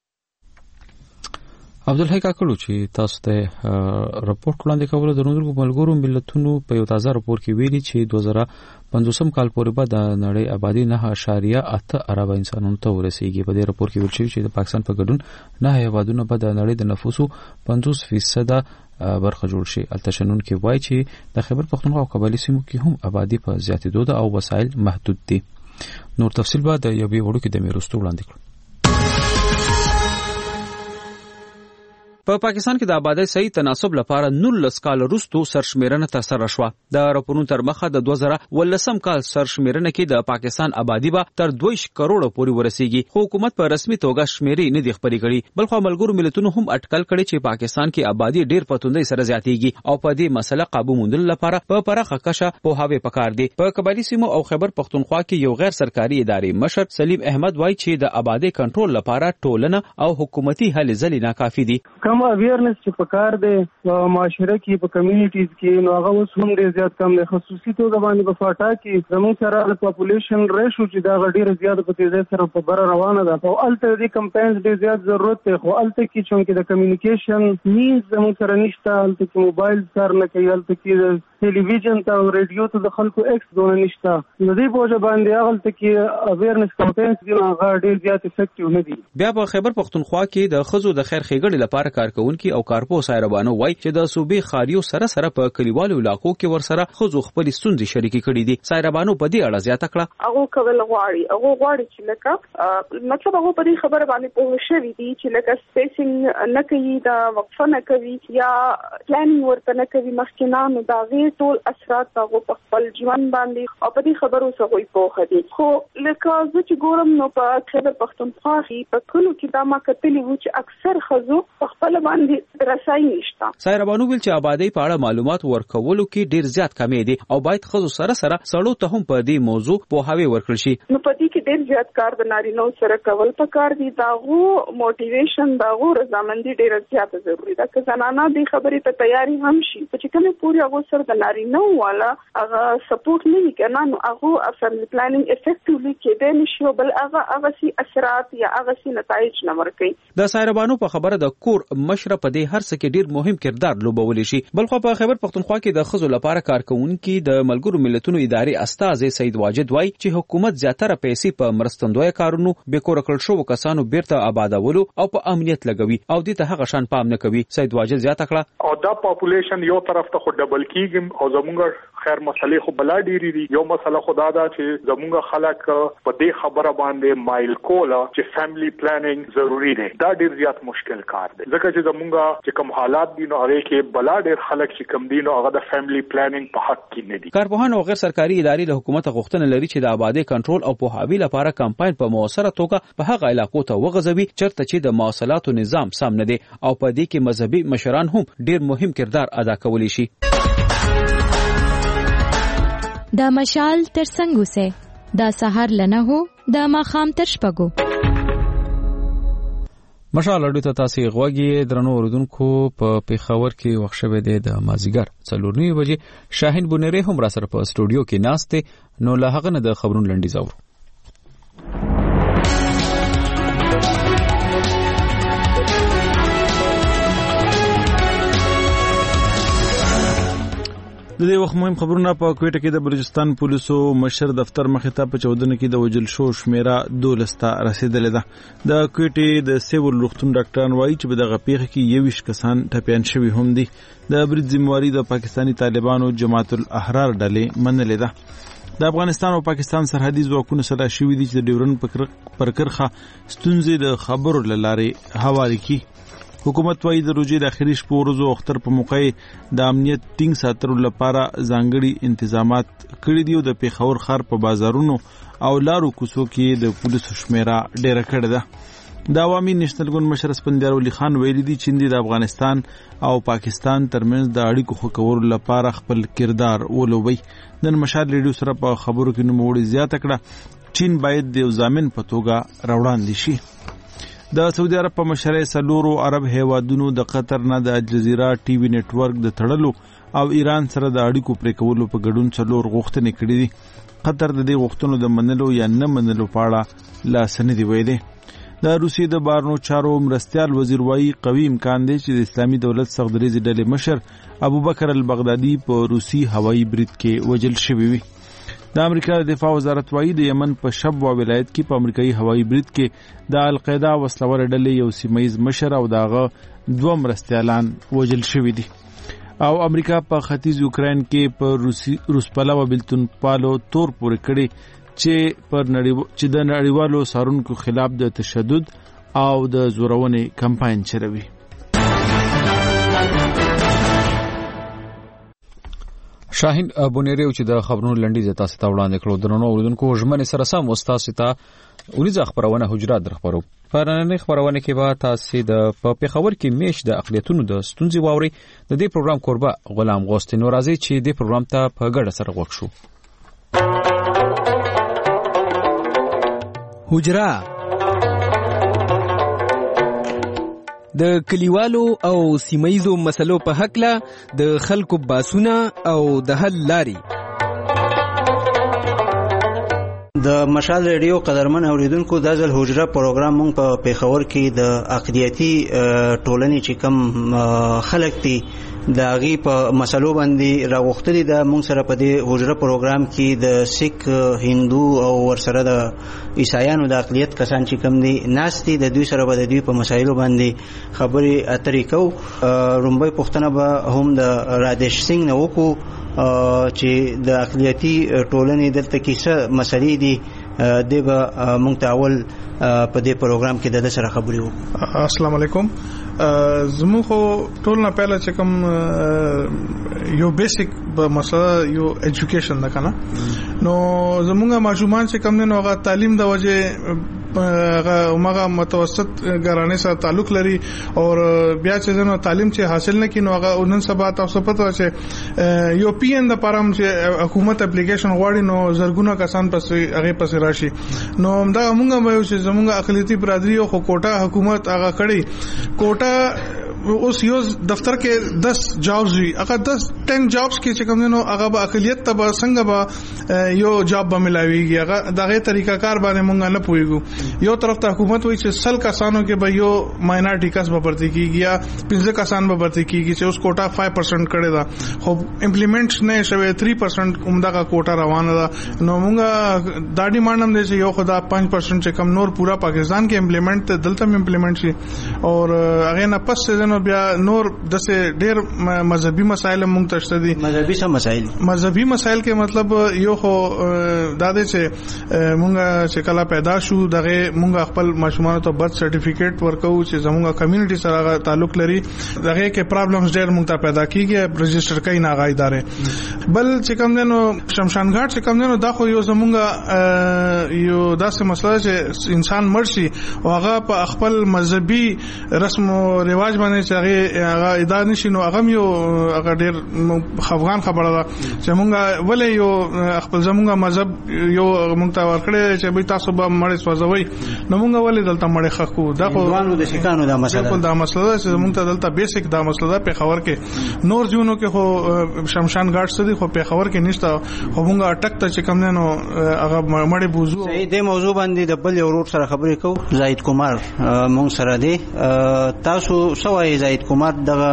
عبدالحی کاکړو چې تاسو ته راپورټ وړاندې کول د نورو ملګرو ملتونو په یو تازه راپور کې ویلي چې دوه زره پنځوسم کال پورې به د نړۍ آبادی نه اشاریه اته اربه انسانانو ته ورسیږي. په دې راپور کې ویل شوی چې د پاکستان په ګډون نه هیوادونه به د نړۍ د نفوسو پنځوس فیصد برخه جوړ شي. التشنن کې وایي چې د خیبر پختونخوا او قبایلی سیمو کې هم آبادی په زیاتېدو ده او وسایل محدود دي. نور تفصیل به د یوې وړو کې د میروستو وړاندې کړو. په پا پاکستان کې د آبادی صحیح تناسب لپاره نولس کال وروسته سرشمیرنه ترسره شوه. د راپورونو تر مخه د دوه زره ولسم کال سرشمیرنه کې د پاکستان آبادی به تر دوه کروڑ پورې ورسیږي، خو حکومت په رسمي توګه شمیرې نه دی خبرې کړي. بلخو ملګرو ملتونو هم اټکل کړي چې پاکستان کې آبادی ډیر په توندۍ سره زیاتېږي او په دې مسله قابو موندل لپاره په پراخه کچه پوهاوی پکار دی. په قبایلی سیمو او خیبر پختونخوا کې یو غیر سرکاري ادارې مشر سلیم احمد وایي چې د آبادی کنټرول لپاره ټولنه او حکومتي هلې ځلې ناکافي دي. کم اویرنس چې پکار دی معاشره کې په کمیونټیز کې نو هغه اوس هم ډیر زیات کم دی. خصوصي توګه باندې په فاټا کې زموږ سره د پاپولیشن ریشو چې دا ډیر زیات په تیزی سره په بره روانه ده او الته د کمپاینز ډیر زیات ضرورت دی. خو الته کې چې د کمیونیکیشن مینز زموږ سره نشته، الته کې موبایل کار نه کوي، الته کې ټلویزیون ته او ریډیو ته د خلکو ایکس دونه نشته. نو دې په وجه باندې هغه کې اویرنس کمپاینز دي هغه ډیر زیات افیکټیو نه دي. بیا په خیبر پختونخوا کې د خزو د خیر ښېګړې لپاره کارکونکي او کارپو سایربانو وایي چې د صوبې خاریو سره سره په کلیوالو علاقو کې ورسره خزو خپل ستونزې شریکې کړې دي. سایربانو په دې اړه زیاته کړه. هغه کول غواړي هغه غواړي چې لکه مطلب هغه په دې خبره باندې پوه شوی دي چې لکه سپیسینګ نه کوي، دا وقفه نه کوي یا پلانینګ ورته نه کوي مخکې نه، نو دا غي ټول اثرات هغه په خپل ژوند باندې او په دې خبرو سره پوه دي. خو لکه زه چې ګورم نو په خیبر پختونخوا کې په کلو کې دا ما کتلی و چې اکثر خزو په خپل باندې رسای نشته. سایربانو ویل چې آبادی په اړه معلومات ورکولو کې ډیر زیات کمی دي او باید خزو سره سره سړو ته هم په دې موضوع پوهاوی ورکړل شي. نو په دې کې ډیر زیات کار د نارینه سره کول پکار دي. داغو موټیویشن داغو رضامندي ډیر زیات ضروری ده چې زنانه دې خبرې ته تیاری هم شي چې کومه پوری هغه سره د نارینه والا هغه سپورټ نه وکړي نو هغه افرلی پلانینګ افیکټیولی کې د نشو بل هغه هغه سي اثرات یا هغه سي نتایج نه ورکړي. د سایربانو په خبره د کور مشر په دې هر څه کې ډیر مهم کردار لوبولی شي. بلخو په خیبر پختونخوا کې د خزو لپاره کارکونکي د ملګرو ملتونو ادارې استاذ سید واجد وای چې حکومت زیاتره پیسې په مرستندوی کارونو به کور کړل شو کسانو بیرته آبادولو او په امنیت لګوي او دې ته هغه شان پام نه کوي. سید واجد زیاته کړه او دا پاپولیشن یو طرف ته خو ډبل کیږي او زموږ خیر مسلې خو بلا ډېری دي. یو مسله خدا دا چې زموږ خلک په دې خبره باندې مایل کوله چې فیملی پلانینګ ضروری دی. دا ډېر زیات مشکل کار دی ځکه چې زموږ چې کوم حالات دي نو هغه کې بلا ډېر خلک چې کوم دي نو هغه د فیملی پلانینګ په حق کې نه دي. کارپوهان او غیر سرکاري ادارې له حکومت غوښتنه لري چې د آبادی کنټرول او پوهاوي لپاره کمپاین په موثره توګه په هغه علاقو ته وغځوي چېرته چې د مواصلاتو نظام سم نه دی او په دې کې مذهبي مشران هم ډېر مهم کردار ادا کولی شي. د مشال تر څنګ اوسه د سحر لنه هو د ماخام تر شپږو. مشال اډو ته تاسو غوږی درنو اوردونکو په پیښور کې وخت شوه دی د مازیګر څلور نیمه بجې. شاهین بونری هم را سره په سټوډیو کې ناشته نو له هغه نه د خبرونو لنډیز اورو. د دې وخت مهم خبرونه په کوټه کې د بلوچستان پولیسو مشر دفتر مخې ته په چودنه کې د وجل شو شمیره دولس ته رسیدلې ده. د کوټې د سیول روغتون ډاکټران وایي چې په دغه پیښه کې یویش کسان ټپیان شوي هم دي. د برید ذمہواری د پاکستانی طالبانو جماعت الاحرار ډلې منلې ده. د افغانستان او پاکستان سرحدي ځواکونو سره شوي دي چې د ډیورن پر کرخه ستونزې د خبرو لاره هواري کی. حکومت وايي د روزي د اخري شپو ورځو اختر په موقع د امنیت ټینګ ساتلو لپاره ځانګړي تنظیمات کړي دي او د پیښور ښار په بازارونو او لارو کوڅو کې د پولیسو شمیره ډیره کړې ده. د عوامي نېشنل ګوند مشر اسفندیار ولی خان ویلي دي چې د افغانستان او پاکستان ترمنځ د اړیکو ښه کولو لپاره خپل کردار ولوبي. نن مشال ریډیو سره په خبرو کې نوموړي زیاته کړه چین باید د ضامن په توګه راوړاندې شي. د سعودي عرب په مشرۍ سلورو عرب هیوادونو د قطر نه د الجزیره ټي وي نتورک د تړلو او ایران سره د اړیکو پرې کولو په ګډون څلور غوښتنې کړې دي. قطر د دې غوښتنو د منلو یا نه منلو په اړه لاس نه دی ویلي. د روسیې د بارنو چارو مرستیال وزیر وایي قوي امکان دی چې د اسلامي دولت سغدریزي ډلې مشر ابوبکر البغدادي په روسي هوایي برید کې وژل شوی وي. د امریکا د دفاع وزارت وایي د یمن په شبوه ولایت کې په امریکایي هوایي برید کې د القاعده وسلوال ډلې یو سیمایي مشر او داغه دوه مرستیالان وژل شوي دي. او امریکا په ختیځ یوکرين کې په روسي روس پلوه بلتون پالو تور پورې کړي چې پر نړیو چې د نړیوالو سارونکو خلاف د تشدد او د زورونې کمپاین چروي. شاهین بونری چې د خبرونو لنډیز تاسو ته وړاندې کړو درنو اوردونکو ژمنه سره سم استاد ته ورځ خبرونه حجرات درخبرو. پرانه خبرونه کې به تاسو د په پیښور کې میش د اقلیتونو د ستونزې واوري. د دې پروګرام قربه غلام غوستي نورازي چې د پروګرام ته په ګډه سره وښ شو. حجره د کلیوالو او سیمایزو مسلو په حق له د خلکو باسونه او د حل لاري. د مشال ریډیو قدرمن اوریدونکو د ځل حجره پروګرام مونږ په پیښور کې د اقلیتي ټولنې چې کم خلک دي د غي په مسلو باندې راغختلي د مونږ سره په دې حجره پروګرام کې د سیک هندو او ورسره د عیسایانو د اقلیت کسان چې کم دي ناستي د دوی سره به د دوی په مسایلو باندې خبرې اترې کو. رومبای پښتنه به هم د رادیش سنگ نه وکړو چې د اقلیتي ټولنې دلته کې څه مسلې دي دغه مونږ ته اول په دې پروګرام کې د سره خبرې وکړو. السلام علیکم. زموږ خو ټول نه پهله چې کوم یو بیسیک مسله یو ایجوکیشن ده کنه نو زموږه ماشومان چې کوم نه هغه تعلیم د وجه هغه مغه متوسط ګرانه سره تعلق لري او بیا چې زنه تعلیم چې حاصل نه کینو هغه نن سبا تاسو پته چې یو پی ان د پرم چې حکومت اپلیکیشن غواړي نو زرګونه کسان پسې هغه پسې راشي. نو دا موږ وایو چې زموږه اقلیتي برادری او کوټه حکومت هغه کړي کوټه اوس یو دفتر کې دس جابز وي هغه دس ټن جابز کې چې کوم نو هغه به اقلیت ته به څنګه به یو جاب به ملاويږي هغه دغه طریقہ کار باندې مونږ نه پويګو. یو طرف ته حکومت وایي چې سل کسانو کې به یو ماینورټي کس به پرتی کیږي یا پنځه کسان به پرتی کیږي چې اوس کوټا پنځه پرسنټ کړي دا خو امپلیمنټ نه شوی تین پرسنټ عمدہ کوټا روانه ده. نو مونږه دا ډیماند هم دي چې یو خدا پنځه پرسنټ چې کم نور پورا پاکستان کې امپلیمنٹ دلته امپلیمنٹ شي او هغه نه پس دی نو بیا نور دسه ډیر مذهبي مسایل مونږ ته شته دي. مذهبي څه مسایل؟ مذهبي مسایل کې مطلب یو خو دا دی چې مونږ چې کله پیدا شو دغه مونږ خپل ماشومان ته برث سرټیفیکیټ ورکو چې زموږه کمیونټي سره تعلق لري. دغه کې پرابلمز ډیر مونږ ته پیدا کیږي، رجسٹر کوي نه غای ادارې. بل چې کوم دنو شمشان گھاټ چې کوم دنو دا خو یو زموږه یو داسې مسله چې انسان مرشي او هغه په خپل مذهبي رسم او رواج باندې چې هغه هغه ادا نشي نو هغه یو هغه ډیر خفغان خبره ده چې مونږه ولې یو خپل زموږه مذهب یو مونږ ته ورکړي چې به تاسو به مړ سوځوي نو مونږ ولې دلته مړ خخو. دا خو دوانو د شکانو دا مسله دا مسله چې مونږ ته دلته بیسیک دا مسله ده. په خبر کې نور ژوندو کې خو شمشان گھاټ سدي خو په خبر کې نشته خو مونږه اٹک ته چې کوم نه نو هغه مړ بوزو. صحیح دې موضوع باندې د بل ورور سره خبرې کوو. زاهد کمار مونږ سره دی. تاسو سوای زاهد کمار دغه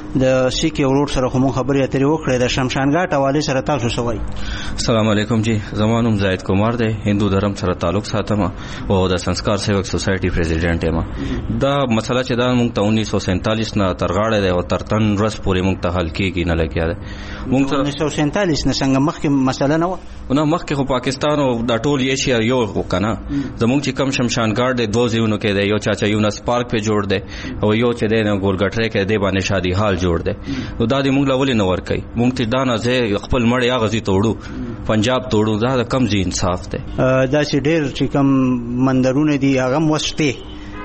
د سیک ورور سره کوم خبرې اترې وکړې د شمشان گھاټ حواله سره تاسو سوای؟ السلام علیکم جی، زمانوم زاهد کمار دی، هندو دھرم سره تعلق ساتم او د संस्कार सेवक सोसाइटी प्रेसिडेंट یم. دا مسله چې دا موږ ته उन्नीस सौ सैंतालीस نه ترغاړه ده او ترتن رس پورې موږ ته حل کیږي نه لګیا ده. موږ ته उन्नीस सौ सैंतालीस نه څنګه مخکې مسله نه و نو مخکې خو پاکستان او د ټول ایشیا یو وکنه. زموږ چې کم شمشان گارد د دوه ځایونو کې ده، یو چاچا یونس پارک په جوړ ده او یو چې ده ګولګټره کې ده باندې شادي حال جوړ ده. نو دا د موږ لولې نه ور کوي. موږ ته دا نه زه خپل مړ یا غزي توړو پنجاب توړو، دا کم زی انصاف ده. دا چې ډیر چې کم مندرونه دي هغه موسته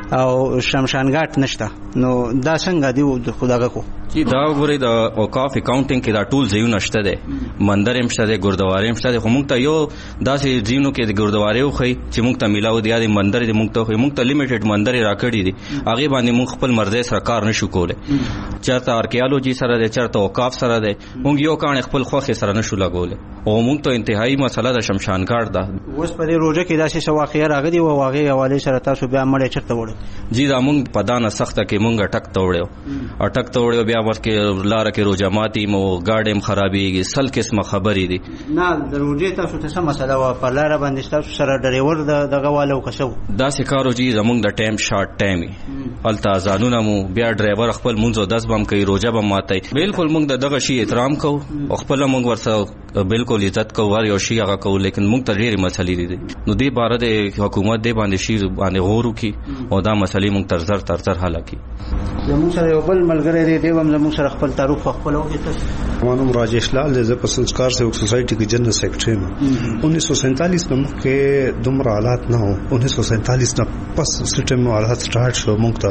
او شمشان گھاټ نشته نو دا څنګه دی خداګه کو چې دا غوري د اوقاف اکاونټینګ کې دا ټول ځایونه شته دي، مندر هم شته دي، ګردواري هم شته دي. خو موږ ته یو داسې ځایونو کې د ګردواري خو چې موږ ته میلاو دی د مندر دی موږ ته خو موږ ته لیمیټډ مندر راکړي دي، هغه باندې موږ خپل مرزه سره کار نشو کولای. چرته آرکیالوجي سره دی، چرته اوقاف سره دی، موږ یو کان خپل خوخه سره نشو لګولای او موږ ته انتهایی مسله د شمشان گھاټ ده. اوس په دې روزه کې داسې واقعیا راغلي او واقعي حواله سره تاسو بیا مړ چرته وړو؟ جی دا موږ په دانه سخته کې موږ ټک توړیو اٹک توړیو بیا ورکه لار کې روجاماتي مو ګاډم خرابېږي، سل قسمه خبرې دي. نه ضروري تاسو ته څه مسله و په لار باندې تاسو سره ډرایور د دغه والو کسو دا سکارو جی زمونږ د ټایم شارټ ټایمي التا ځانونه مو بیا ډرایور خپل منځو داس بم کوي، روجا بم ماتای. بالکل موږ د دغه شی احترام کو او خپل موږ ورسره بالکل عزت کو ور یو شی هغه کو، لیکن موږ ته ډېری مسلې دي. نو دې بار د حکومت دې باندې شی باندې غور وکي او دا مسلې موږ تر زر تر زر حل کړي. زموږ سره یو بل ملګری دی، دی هم زموږ سره خپل تعارف خپل وکړي. مانوم راجیش لال دی، زه په संस्कार सेवक सोसाइटी کې جنرال سیکریټری یم. उन्नीस सौ सैंतालीस نه مخکې دومره حالات نه وو. उन्नीस सौ सैंतालीस نه پس سیستم حالات سٹارټ شو، موږ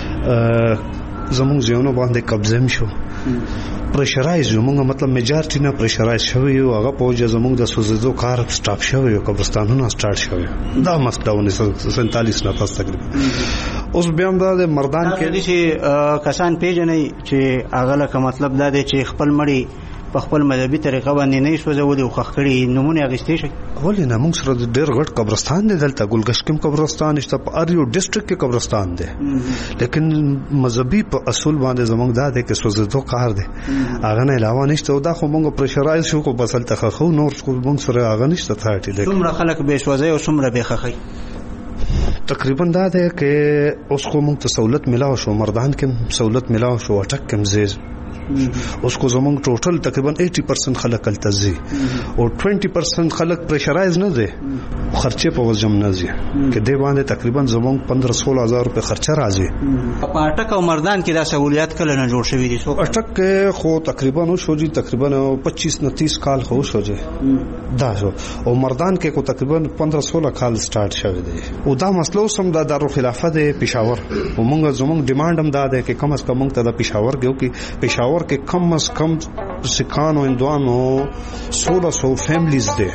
ته زموږ ځینو باندې قبضه شو، پرشرایز یو موږ مطلب میجارټی نه پرشرایز شوی یو، هغه په وجه زموږ د سوزیدو کار سټاپ شوی یو، قبرستانونه سٹارټ شوی. دا مسله उन्नीस सौ सैंतालीस نه پس تقریبا. اوس بیا هم د مردان کې چې کسان پیژنې چې هغه لکه مطلب دا دی چې خپل مړی په خپل مذهبي طریقه باندې نه سوځولي او خخ کړي نمونه اغستې شي. ولې نه موږ سره ډېر غټ قبرستان دی دلته، ګلګشکم قبرستان شته، په ار یو ډیسټریکټ کې قبرستان دی، لیکن مذهبي په اصول باندې زموږ دا دی چې سوځېدو کار دی، هغه نه علاوه نشته. او دا خو موږ پرشرایز شو کو بسل تخخو نور موږ سره هغه نشته ثارټي دی. څومره خلک به سوځي او څومره به خخي؟ تقریبا دا دی چې اوس خو موږ ته سہولت ملاو شو، مردان کې سہولت ملاو شو، اٹک کې مزیز اوس کو زمونږ ټوټل تقریبا अस्सी परसेंट خلک التزي او बीस परसेंट خلک پریشرایز نه دي، خرچه په وزم نه دي کې دی باندې تقریبا زمونږ पंद्रह सोलह हज़ार روپے خرچه راځي. په اٹک او مردان کې دا سہولیات کله نه جوړ شوې دي؟ اٹک کې خو تقریبا نو شو جی تقریبا पच्चीस نه तीस کال خو شو جی دا شو، او مردان کې کو تقریبا पंद्रह सोलह کال سٹارټ شوی دی. او دا مسلو سم د دارالخلافه د پېښور او موږ زمونږ ډیماند هم دا دی چې کم از کم موږ ته د پېښور کې کې پېښور के कम अज कम सिखानो हिंदुआनो सोलह सौ फैमिलीज दे.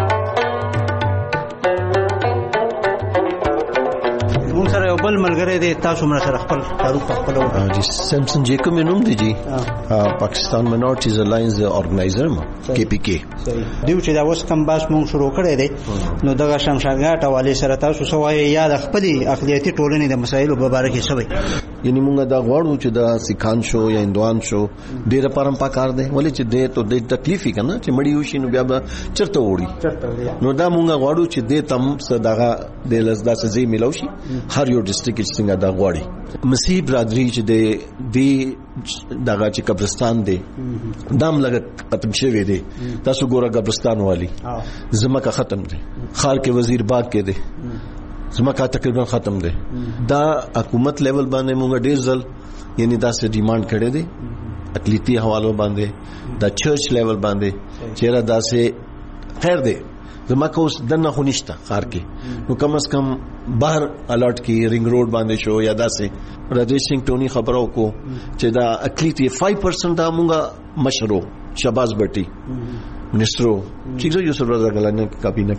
بل ملګری دی تاسو مر سره خپل تعارف خپل وکړئ. جی سیمسن جیکب نوم دی جی پاکستان ماینورټیز الاینس ارګنایزر ما کې پی کې دیو چې دا اوس کم باس مونږ شروع کړی دی نو دغه شمشادګاټ حواله سره تاسو سوای یا د خپل اقلیتي ټولنې د مسایلو په اړه کې سوي یعنی مونږ دا غواړو چې دا سکان شو یا هندوان شو ډېر پرم پکار دی ولې چې دې ته د تکلیفي کنه چې مړی وشي نو بیا به چرته وړي نو دا مونږ غواړو چې دې تم صداغه د لزدا سزي ملو شي هر یو ډیسټریکټ څنګه دا غواړي مسیح برادری چې د دې دغه چې قبرستان دی دام لګ ختم شوی دی تاسو ګوره قبرستان والی زمکه ختم دی خار کې وزیر باغ کې دی زمکه تقریبا ختم دی دا حکومت لیول باندې موږ ډیر ځل یعنی دا سه ډیماند کړي دي اقلیتی حوالو باندې دا چرچ لیول باندې چیرې دا سه خیر دی زمکه اوس دنه خو نشته خار کې نو کم از کم بهر الارټ کې رنگ روډ باندې شو یا دا سه راجیش سنگ ټونی خبرو کو چې دا اقلیتی پنځه پرسنټ دا موږ مشرو شباز بټي منسٹرو چیزو یو سر رضا گلانه کابینه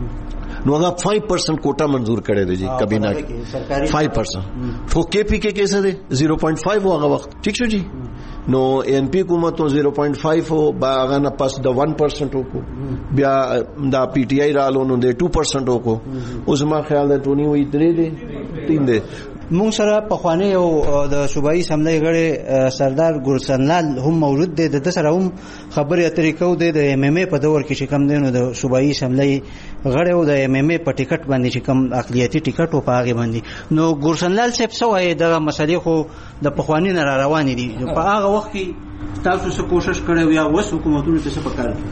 کې نو هغه پنځه پرسنټ کوټا منظور کړی دی جی کابینه کې پنځه پرسنټ خو کې پی کې کیسه دی صفر پوائنٹ پنځه هغه وخت ٹھیک شو جی نو ان پی حکومت صفر پوائنٹ پنځه او باغ نه پاس د واحد پرسنټ وکړو بیا دا پی ټی آی رالو نو د دوه پرسنټ وکړو اوس ما خیال ده ټونی وی درې دی تین دی مونږ سره په خوانه یو د صوبایي سملای غړي سردار ګورسنلال هم موجود دی د سره هم خبرې اترې کو دی د ایم ایم ای په دور کې چې کم دی نو د صوبایي سملای غړي او د ایم ایم ای په ټیکټ باندې چې کم اقلیتي ټیکټ او په هغه باندې نو ګورسنلال صاحب سوای د مسلې خو د پخوانی نه را روان دي په هغه وخت کې تاسو څه کوشش کړو یا وس حکومتونو څه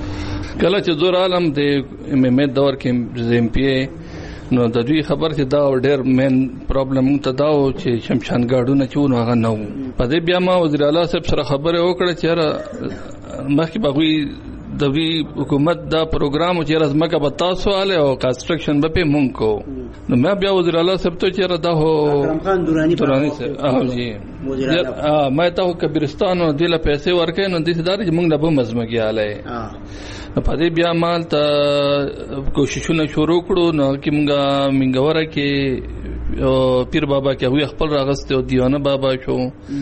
وکړ کله چې زور عالم د ایم ایم ای دور کې ایم پی ای نو د دوی خبر چې دا ډېر مین پرابلم ته دا و چې شمشانګاډونه چې نو هغه نه و په دې بیا ما وزیر اعلی صاحب سره خبره وکړه چې مخکې به وی د وی حکومت دا پروګرام چې رزمکه به تاسو आले او کنسټرکشن به په مونږ کو نو مې بیا وزیر اعلی صاحب ته چې دا هو اکرم خان دورانی دورانی صاحب جی اه مې ته قبرستان او دله پیسې ورکې نو د دې دار چې مونږ له به مزمګي आले په دې بیا مال ته کوششونه شروع کړو نو کې مونږه منګوره کې پیر بابا کې وی خپل راغسته او دیوانه بابا شو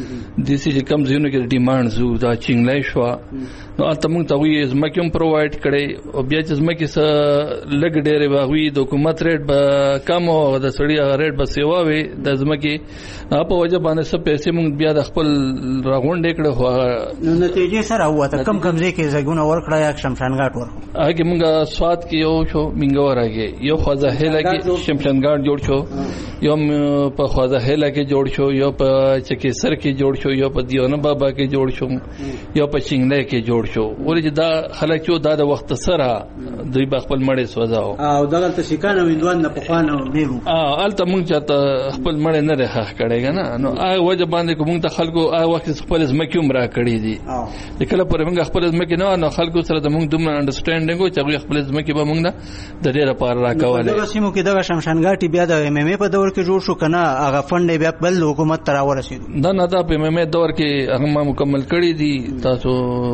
د سې کم زینو کې ډیماند زو دا چنګلای شو نو البته مونږ ته وی زمکم پرووایډ کړي او بیا چې زمکه س لګ ډېرې واغوي د حکومت ریټ به کم او د سړی ریټ به سیوا وي د زمکه په وجه باندې څه پیسې مونږ بیا د خپل راغونډې کړه خو نو نتیجې سره وته کم کم ځای کې زګونه ورکړه یا شمشانګاټ ورکړه هغه مونږه سواد کې یو شو منګوره کې یو خوځهله کې شمشانګاټ جوړ شو یو په خوځهله کې جوړ شو یو په چکیسر کې جوړ شو یو په دیونه بابا کې جوړ شو یو په چنګلې کې جوړ شو ورته دا خلک چې دا د وخت سره دوی په خپل مړې سوځاو او دغه تشکان او ویندوان نه پخوانه ډیرو اه الته مونږ چې خپل مړې نه راخ کړي کنه نو هغه وجه باندې کوم ته خلکو هغه وخت خپل ځمکې عمره کړې دي د کله پر موږ خپل ځمکې نه نو خلکو سره د موږ دومره انډرسټانډینګ او چې خپل ځمکې به موږ د ډیره پار راکواله دغه سیمو کې دغه شمشانګاټي بیا د ایم ایم ای په دور کې جوړ شو کنه هغه فند بیا بل حکومت تر ورسېدو دا نه دا په ایم ایم ای دور کې هغه ما مکمل کړی دي تاسو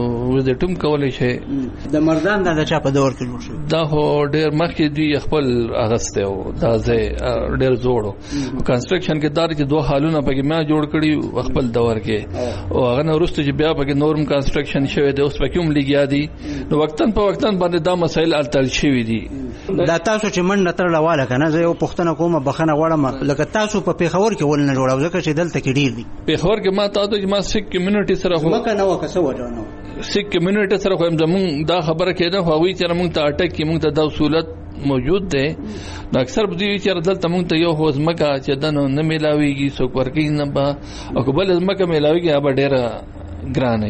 وزټم کولای شي د مردان د چا په دور کې جوړ شو دا هو ډیر مخکې دی خپل اغسته او دا زه ډیر زوړو کنسټرکشن کې دار چې دوه حالونه پکې ما جوړ کړی خپل دور کې او هغه نو ورسته چې بیا پکې نورم کنسټرکشن شوی دی اوس پکې هم لګیا دي نو وختن په وختن باندې دا مسایل التل شوی دي دا تاسو چې من نتر لواله کنه زه یو پښتنه کومه بخنه غواړم لکه تاسو په پیښور کې ول نه جوړاو ځکه چې دلته کې ډیر دي پیښور کې ما تاسو چې ما سیک کمیونټي سره خو مکه نو کسو وځو سیک کمیونټي سره خو زمون دا خبره کېده خو وی چې موږ ته اٹک کې موږ ته د اصولت موجود دی دا اکثر بدوی چې دلته موږ ته یو هوزمکه چې دنو نه ملاويږي څوک ورکې نه با او قبل ازمکه ملاويږي هغه ډېر ګران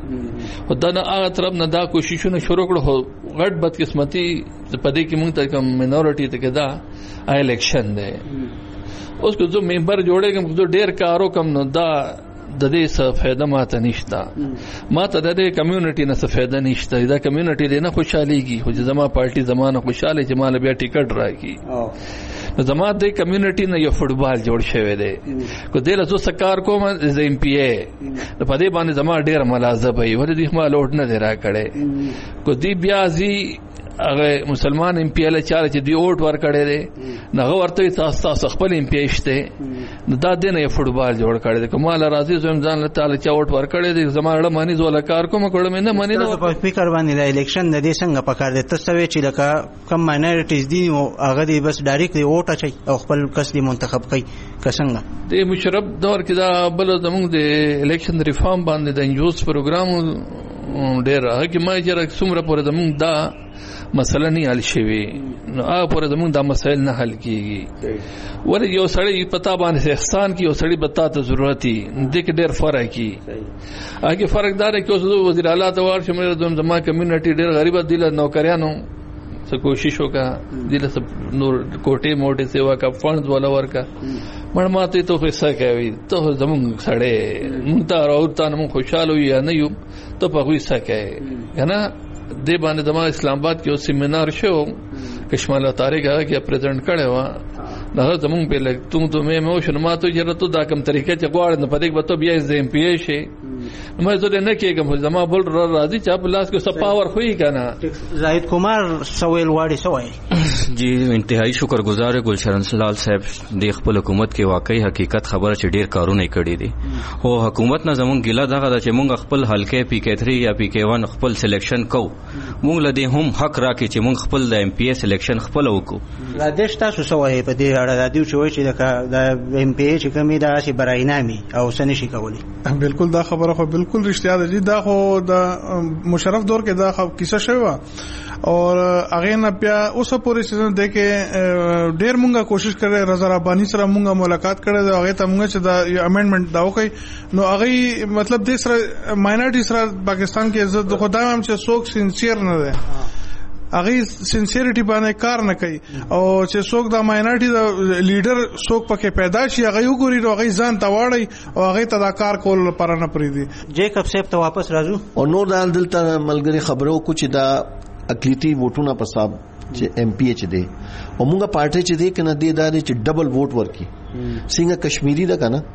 وي او دا نه هغه طرف نه دا کوششونه شروع کړو غټ بدقسمتي په دې کې موږ ته کوم مینورټي ته کېدا الیکشن دی اوس کو جو ممبر جوړېږم جو ډېر کارو کم نو دا د دې څه فائدہ ماته نشته ماته د دې کمیونټي نه څه فائدہ نشته دا کمیونټي دې نه خوشاليږي خو زما پارټي زمانه خوشاله چې مال بیا ټیکټ راکړي نو زما د کمیونټي نه یو فوټبال جوړ شوی دی کو دې له څه کار کوم از ایم پی ای په دې باندې زما ډېر ملازم وي ور دې ما لوټ نه دی را کړي کو دې بیا زی هغه مسلمان ایم پی ال چاره چې دی اوټ ور کړی دی نه ورته تاسو تاسو خپل ایم پی شته دا دنه یو فوټبال جوړ کړی دی کمال راضي زم ځان له تعالی چا اوټ ور کړی دی زماړه مانی زول کار کوم کړم نه مانی نو په فکر باندې د الیکشن د دې څنګه پکار دی تاسو وی چې لکه کم ماینورټیز دي او هغه دی بس ډایرکټلی اوټ اچي او خپل کس دی منتخب کوي کسنګ د مشرف دور کې دا بل زموږ د الیکشن ریفارم باندې د انجوز پروګرام ډیر هغه کې ما چې څومره پورې زموږ دا مسله نه حل شوي نو هغه پورې زموږ دا مسایل نه حل کیږي ولې یو سړی پتا باندې احسان کی یو سړی پتا ته ضرورت دی د کې ډیر فرق کی هغه فرق دار کې اوس وزیر اعلی ته ورشم زموږ کمیونټي ډیر غریب دي له نوکریانو څه کوشش وکړه دله نور کوټه موټه سیوا کا فند ولا ورکا مړ ماته ته پیسې کوي ته زموږ سړی مونږ ته راوته نو خوشاله یا نه یو ته په ویسه کوي کنه د باندې د اسلام آباد کې یو سیمینار شو کشمال طارق هغه کې پریزنټ کړي و دا زموږ په لګ ته ته مې مو شنو ماته چې ته دا کوم طریقې چې غواړې نه پدې به ته بیا از ایم پی ای شي مې زه نه کېږم زما بل راځي چې په لاس کې څه پاور خوې کنه زاهد کمار سویل واړی سوای جی انتهایی شکرګزار ګلشرن لال صاحب د خپل حکومت کې واقعي حقیقت خبره چې ډیر کارونه کړي دي او حکومت نه زمونږ ګیله دغه چې مونږ خپل حلقې پی کې تھری یا پی کې ون خپل سلیکشن کو مونږ لدی هم حق راکې چې مونږ خپل د ایم پی ای سلیکشن خپل وکړو را دېش تاسو سوای په دې اړه د دې چې چې د ایم پی ای چې کومې دا شي براینامي او سن شي کولی بالکل دا خبره خو بالکل رښتیا ده دا خو د مشرف دور کې دا خو کیسه شوی اور هغه نه بیا اوس پورې سیزن د کې ډیر مونږه کوشش کړې رضا ربانی سره مونږه ملاقات کړې دا هغه ته مونږ چې دا امندمنت دا وکړي نو هغه مطلب د سره ماینورټی سره پاکستان کې عزت خدای هم چې څوک سینسیر نه ده هغه سینسیریټي باندې کار نه کوي او چې څوک د ماینورټي د لیډر څوک پکې پیدا شي هغه وګوري نو هغه ځان ته واړي او هغه ته دا کار کول لپاره نه پریدي جیکب صاحب ته واپس راځو او نور د دلته ملګری خبرو کو چې دا اقلیتی ووټونه په حساب چې ایم پی ایچ دی او موږ پارټي چې دی کنه دی دا چې ډبل ووټ ورکی څنګه کشمیری دا کنه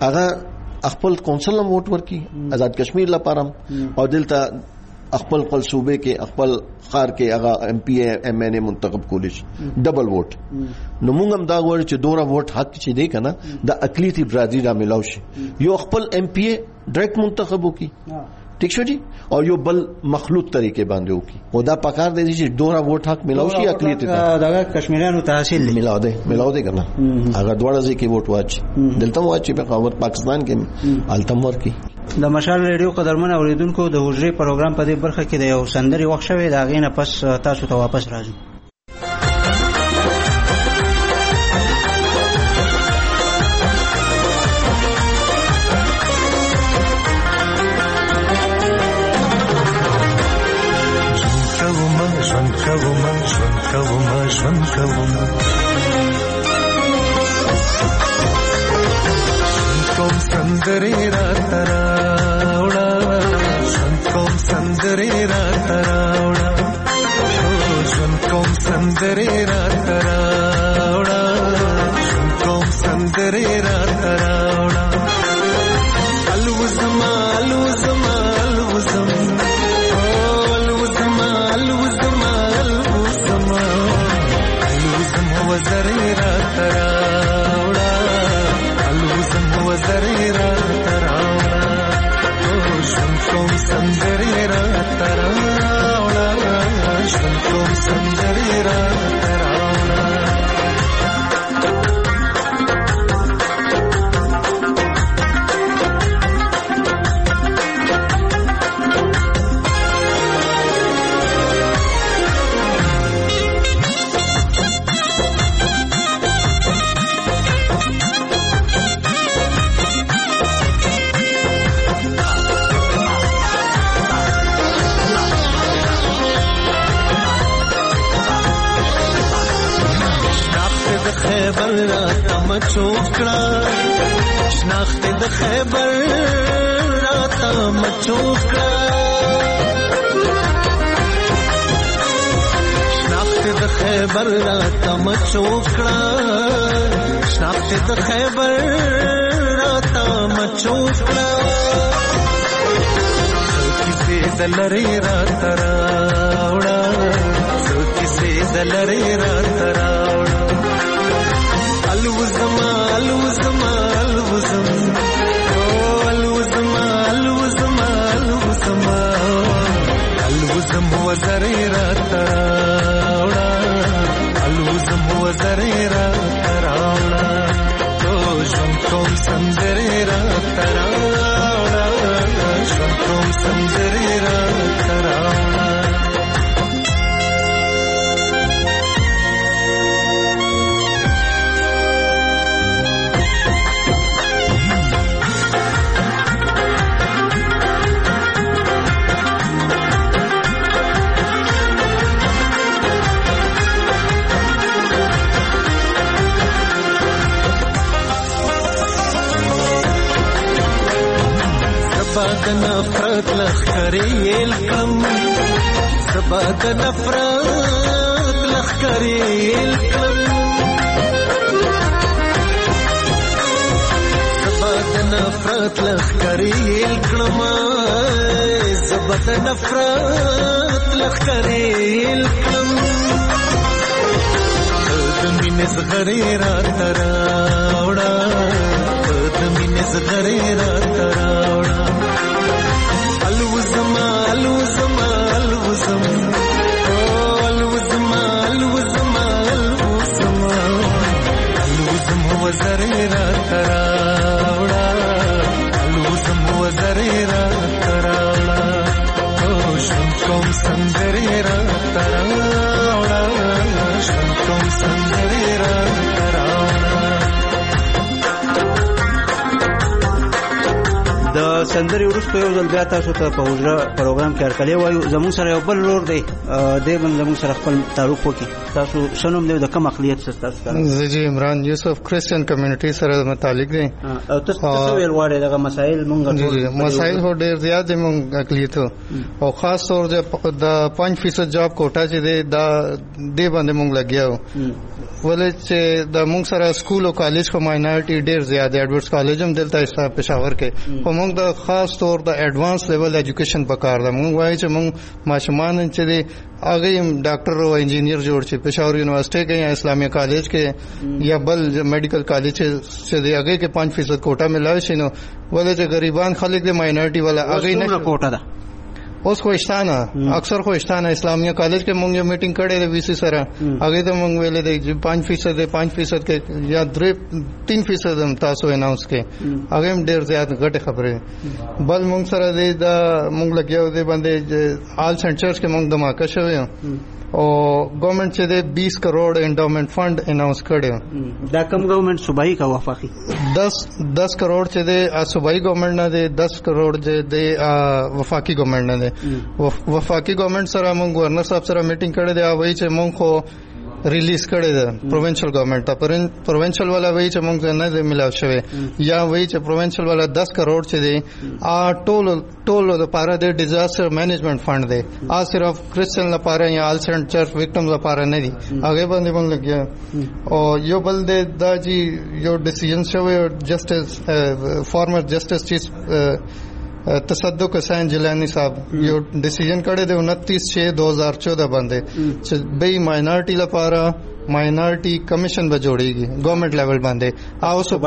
هغه خپل کونسل هم ووټ ورکی آزاد کشمیر لپاره او دلته خپل خپل صوبې کې خپل خار کې هغه ایم پی ایم ان منتخب کولی شي ډبل ووټ نو موږ هم دا غواړو چې دوره ووټ حق چې دی کنه د اقلیتی برادری را ملاو شي یو خپل ایم پی ای ډایرکټ منتخب وکي ٹھیک شو جی اور یو بل مخلوط طریقے باندې وکي او دا پکار دی چې دوره ووټ حق ملاو شي اقلیت ته دا کشمیریانو تحصیل ملاو دی ملاو دی کنه هغه دوړه ځکه ووټ واچ دلته واچ په خبر پاکستان کې التم ورکی د مشال ریډیو قدرمن اوریدونکو د حجرې پروګرام په دې برخه کې د یو سندري وخت شوی دا غینه پس تاسو ته واپس راځو ژوند کوم ژوند کوم ژوند کوم کوم سندري را تراوړه ژوند کوم سندري را تراوړه ژوند کوم سندري را تراوړه ژوند کوم سندري را تراوړه الوزما الوزما الوزما وزري را تراوړه الوزم وزري را تراوړه ژوند کوم سندري را تراوړه ژوند کوم سندري را تراوړه خیبر راته مچوکړه شناخت د خیبر راته مچوکړه شناخت د خیبر راته مچوکړه شناخت د خیبر راته مچوکړه کیسې د لری راته راوړه دلری را تراوړ الوزما الوزما الوزم او الوزما الوزما الوزما الوزم وزری را تراوړ الوزم وزری را تراوړ تو ژوند کوم سندرې را تراوړ ژوند کوم سندرې را تراوړ د نفرت لخکری الکم سبا د نفرت لخکری الکم سبا د نفرت لخکری الکم سبا د نفرت لخکری الکم د مینې زغری را تراوړه د مینې زغری را تراوړه الوزما الوزما الوزم الوزما الوزما الوزما الوزم وزری را تراوړه الوزم وزری را تراوړه او ژوند کوم سندرې را تراوړه ژوند کوم سندرې را تراوړه د سندري وروسته یو ځل بیا تاسو ته په حجره پروګرام کې هرکلی وایو. زموږ سره یو بل لور دی دی به زموږ سره خپل تعارف وکړي. تاسو څه نوم دی د کوم اقلیت څخه تاسو ته؟ زه جی عمران یوسف کرسچن کمیونټي سره متعلق دی. او تاسو څه ویل غواړئ دغه مسایل مونږ مسایل هو ډېر زیات دي مونږ اقلیت او خاص طور د پنځه فیصد جاب کوټا چې دی دا دی باندې مونږ لګیاو ولې چې د مونږ سره سکول او کالج کو ماینورټي ډېر زیات دی. ایډورډز کالج هم دلته شته پېښور کې او مونږ د خاص طور د ایڈوانس لیول ایجوکیشن پکار ده. مونږ وایي چې مونږ ماشومان چې دی هغه ډاکټر او انجینیر جوړ شي پېښور یونیورسيټي کې یا اسلامي کالج کې یا بل میډیکل کالج چې دی هغه کې پنځه فیصد کوټا ملاوي شي نو ولې چې غریبان خلک د ماینورټي والا هغه نه کوټا ده اوس خوشتانه اکثر خوشتانه اسلامیہ کالج کې مونږ یو میټینګ کړې ده وی سی سره هغه ته مونږ ویلې ده چې پنځه فیصد پنځه فیصد کې یا درې تین فیصد هم تاسو اناونس کې هغه هم ډېر زیات غټه خبره بل مونږ سره ده د مونږ لګیاو دي باندې آل سنټرز کې مونږ دماکه شوی او گورنمنٹ چې ده بیس کروڑ انډاومنٹ فند اناونس کړو. دا کوم گورنمنٹ صوبایي کا وفاقي دس دس کروڑ چې ده صوبایي گورنمنٹ نه ده دس کروڑ چې ده وفاقي گورنمنٹ نه ده. وفاقي گورنمنٹ سره مونږ گورنر صاحب سره میټینګ کړې ده وایي چې مونږ خو ریلیز کړی ده پروینشل گورنمنٹ ته پروینشل والا وایي چې مونږ نه ده ملاو شوی یا وایي چې پروینشل والا دس کروڑ چې دی ا ټول ټول د پاره د ډیزاستر مینجمنٹ فند دی ا صرف کرسچن لپاره یا آل سنټ چرچ وکټمز لپاره نه دی هغه باندې مونږ لګیا او یو بل د داجی یو ډیسیژن شوی جسټس فارمر جسټس چیف تصدق حسین جیلانی صاحب یو ډیسیژن کړی دی انتیس چھ دو ہزار چودہ باندې چې به ماینورټي لپاره ماینورټي کمیشن به جوړیږي گورنمنٹ لیول باندې او سو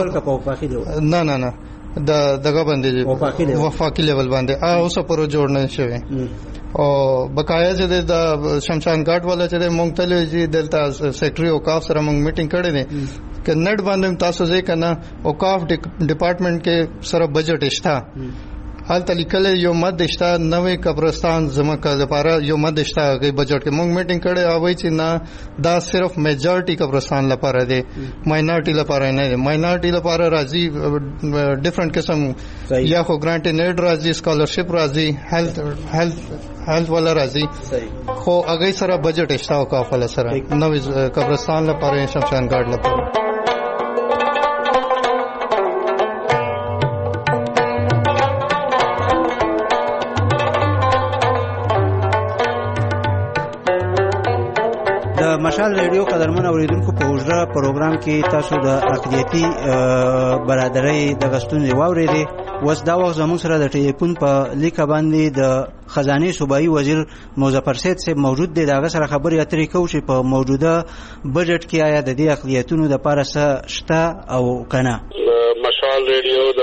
نه نه نه د دغه باندې وفاقي لیول باندې او سو پر جوړ نه شوی او بقایا چې د شمشان ګاټ والا چې مونږ تللی چې دلته سیکرټري اوقاف سره مونږ میټینګ کړی دی که نټ باندې تاسو ځای کنه اوقاف ډپارټمنټ کې سره بجټ شته حالت لیکل یو مد شته نوې قبرستان زمکه لپاره یو مد شته غي بجټ کې مونږ میټینګ کړي او وایي چې نه دا صرف میجورټي قبرستان لپاره دی ماینورټي لپاره نه دی. ماینورټي لپاره راځي ډیفرنٹ قسم یا خو ګرانټ نیډ راځي سکالرشپ راځي هیلث هیلث هیلث ولا راځي خو هغه سره بجټ شته او کافله سره نوې قبرستان لپاره شمشان ګارد لپاره. مشال ریډیو قدرمن اوریدونکو په حجره پروګرام کې تاسو د اقلیتي برادرۍ د غستون واورېدې وس دا وخت زموږ سره د ټلیفون په لیکه باندې د خزانه صوبایي وزیر مظفر سید صاحب موجود دی. دا سره خبرې اترې کوو چې په موجوده بجټ کې آیا د دې اقلیتونو د پاره څه شته او کنه. مشال ریډیو د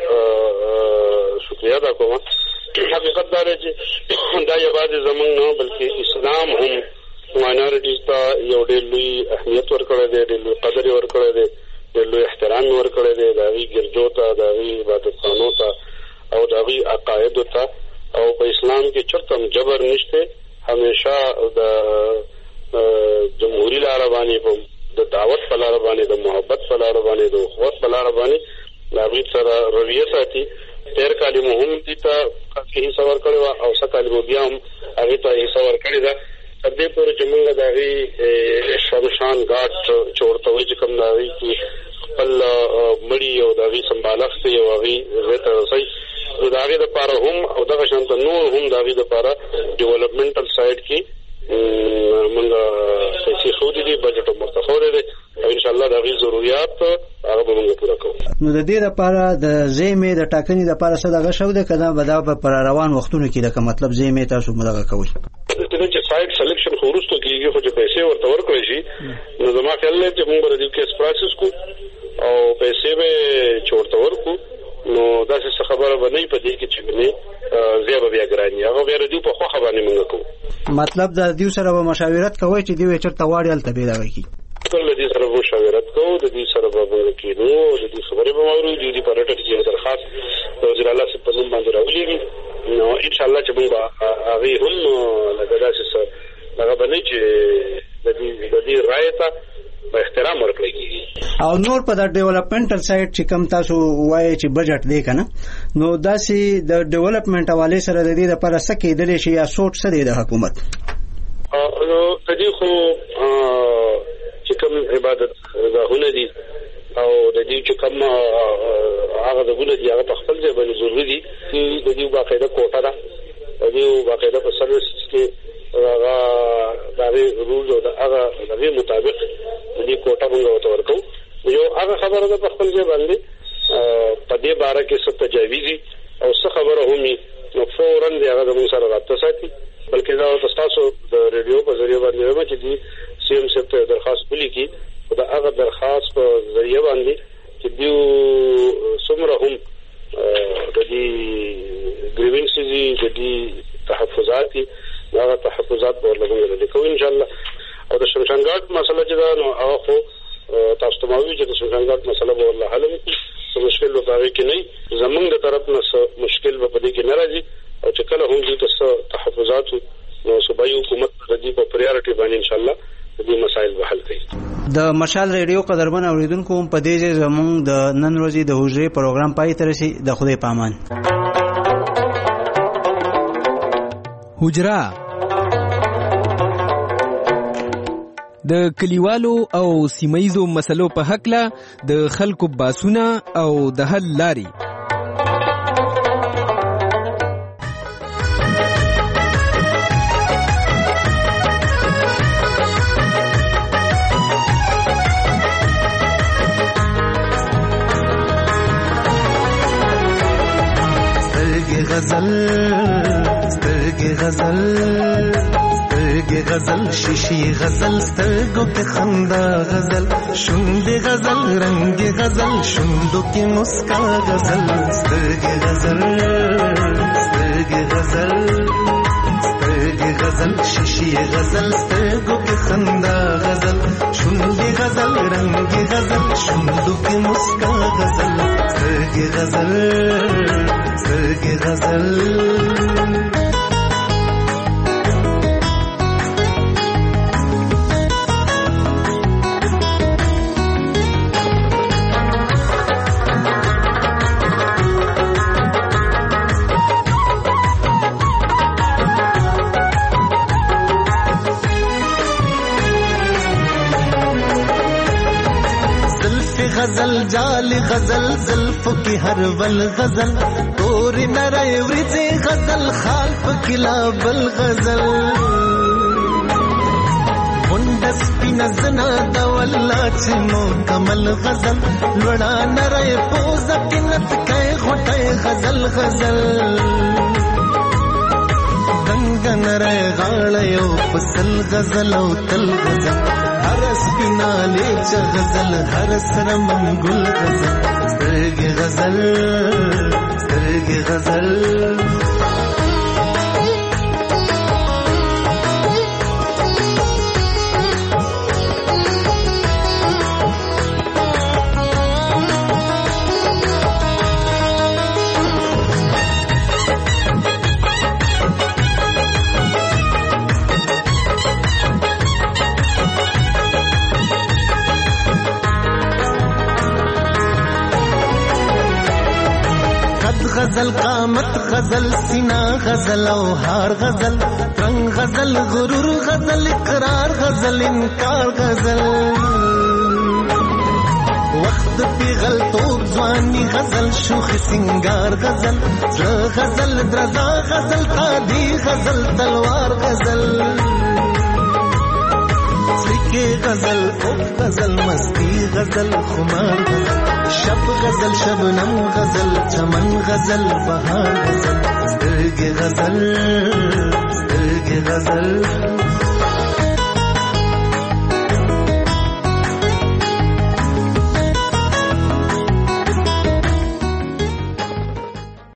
شکریہ دا کوم. حقیقت دا دی چې دا یوازې زموږ نه بلکې اسلام هم ماینورټیز ته یو ډېر لوی اهمیت ورکړی دی، ډېر لوی قدر یې ورکړی دی، ډېر لوی احترام یې ورکړی دی د هغوی ګرجو ته، د هغوی عبادتخانو ته او د هغوی عقایدو ته. او په اسلام کې چېرته هم جبر نشته. همیشه د جمهوري لاره باندې د دعوت په لاره باندې، د محبت په لاره باندې، د اخوت په لاره باندې د هغوی سره رویه ساتي. تیر کالي مو هم دې ته حصه ورکړې وه او څه کالي مو بیا هم هغې ته حصه ورکړې ده. تر دې پورې چې موږ د هغې شمشان ګاټ چې ورته وایي چې کوم د هغې کې خپل مړي او د هغې سمبالښت یې او هغې ځای ته رسوي، نو د هغې دپاره هم او دغه شانته نور هم د هغې دپاره ډیولپمنټل سایډ کې موږ پیسې ښودې دي، بجټ هم ورته ښودی دی او انشاءالله د هغې ضروریات هغه به موږ پوره کوو. نو د دې دپاره د زیمې د ټاکنې دپاره څه دغه شوی دی که دا به دا په روان وختونو کې لکه مطلب زیمې تاسو دغه کوئ؟ چې سایډ سلیکشن خو وروسته کېږي، خو چې پیسې ورته ورکړی شي نو زما خیال دی چې موږ به د دې کیس پراسس کړو او پیسې به چې ورته ورکړو نو داسې څه خبره به نه وي په دې کې چې نه ځای به بیا ګران وي، هغه بیا د دوی په خوښه باندې موږ کوو. مطلب د دوی سره به مشاورت کوئ چې دوی چېرته غواړي هلته به یې دغه کړي؟ ټول د دې سره به مشاورت کوو، د دې سره به موږ کېنو، د دې خبرې به واورو، د دې په رټه کې یو درخواست د وزیر اعلی صاحب په نوم باندې راولېږي نو انشاءالله چې موږ به هغې هم لکه داسې څه هغه به نه چې د دې رایې ته به احترام ورکړی کېږي. او نور په دا ډیولپمنټل سایډ چې کوم تاسو وایئ چې بجټ دی که نه، نو داسې د ډیولپمنټ حوالې سره د دې دپاره څه کېدلی شي یا سوچ څه دی د حکومت؟ نو د دې خو چې کوم عبادت ګاهونه دي او د دې چې کوم هغه ځایونه دي هغه په خپل ځای باندې ضروري دي. د دې باقاعده کوټه ده، د دې باقاعده په سروسز کې هغه د هغې رولز او د هغه د هغې مطابق د دې کوټه موږ ورته ورکوو. یو هغه خبره ده په خپل ځای باندې په دې باره کې څه تجاویزي او څه خبره هم وي نو فوراً د هغه زموږ سره رابطه ساتي. بلکې دا ورته ستاسو د ریډیو په ذریعه باندې وایم چې دوی سی ایم صاحب ته درخواست ولیکي او د هغه درخواست په ذریعه باندې چې دوی څومره هم د دې ګریوینسز دي، د دې تحفظات دي، هغه تحفظات به ورله موږ لرې کوو انشاءالله. او د شمشان ګاټ مسله چې ده نو هغه خو تاسو ته ما وویل چې د شمشان ګاټ مسله به ورله حل وکړي، څه مشکل به په هغې کې نه وي، زموږ د طرف نه څه مشکل به په دې کې نه راځي. او چې کله هم دوی ته څه تحفظات نو صوبایي حکومت د دې په پریارټي باندې انشاءالله د دې مسایل به حل کوي. د مشال ریډیو قدرمن اوریدونکو هم په دې ځای زموږ د نن ورځې د حجرې پروګرام پای ته رسي. د خدای په امان. حجره د کلیوالو او سیمایزو مسلو په حقله د خلکو باسونه او د حل لاري. غزل سترګې غزل سترګې غزل شیشي غزل سترګو کې خندا غزل شونډې غزل رنگ غزل شونډو کې مسکا غزل سترګې غزل سترګې غزل سترګې غزل شیشي غزل سترګو کې خندا غزل شونډې غزل رنگ غزل شونډو کې مسکا غزل سترګې غزل سترګې غزل. غزل جال غزل زلفو کی ہر ول غزل تور نرے ورځې غزل خال پکلا بل غزل وندس پین زنا د والله چې مو کمل غزل لړا نرے پوز کینت کای غټه غزل غزل دنګ نره غاړه یو فصل غزل او تل غزل هر سپیناله چ غزل هر سره منګل غزل سترګې غزل سترګې غزل غزل قامت غزل سینا غزل او هار غزل رنگ غزل غرور غزل اقرار غزل انکار غزل وقت پیغل توب ځواني غزل شوخ سنگار غزل غزل درزا غزل قادی غزل تلوار غزل سکه غزل اوف غزل مستی غزل خمار غزل شب غزل شبنم غزل چمن غزل بهار غزل سترګې غزل سترګې غزل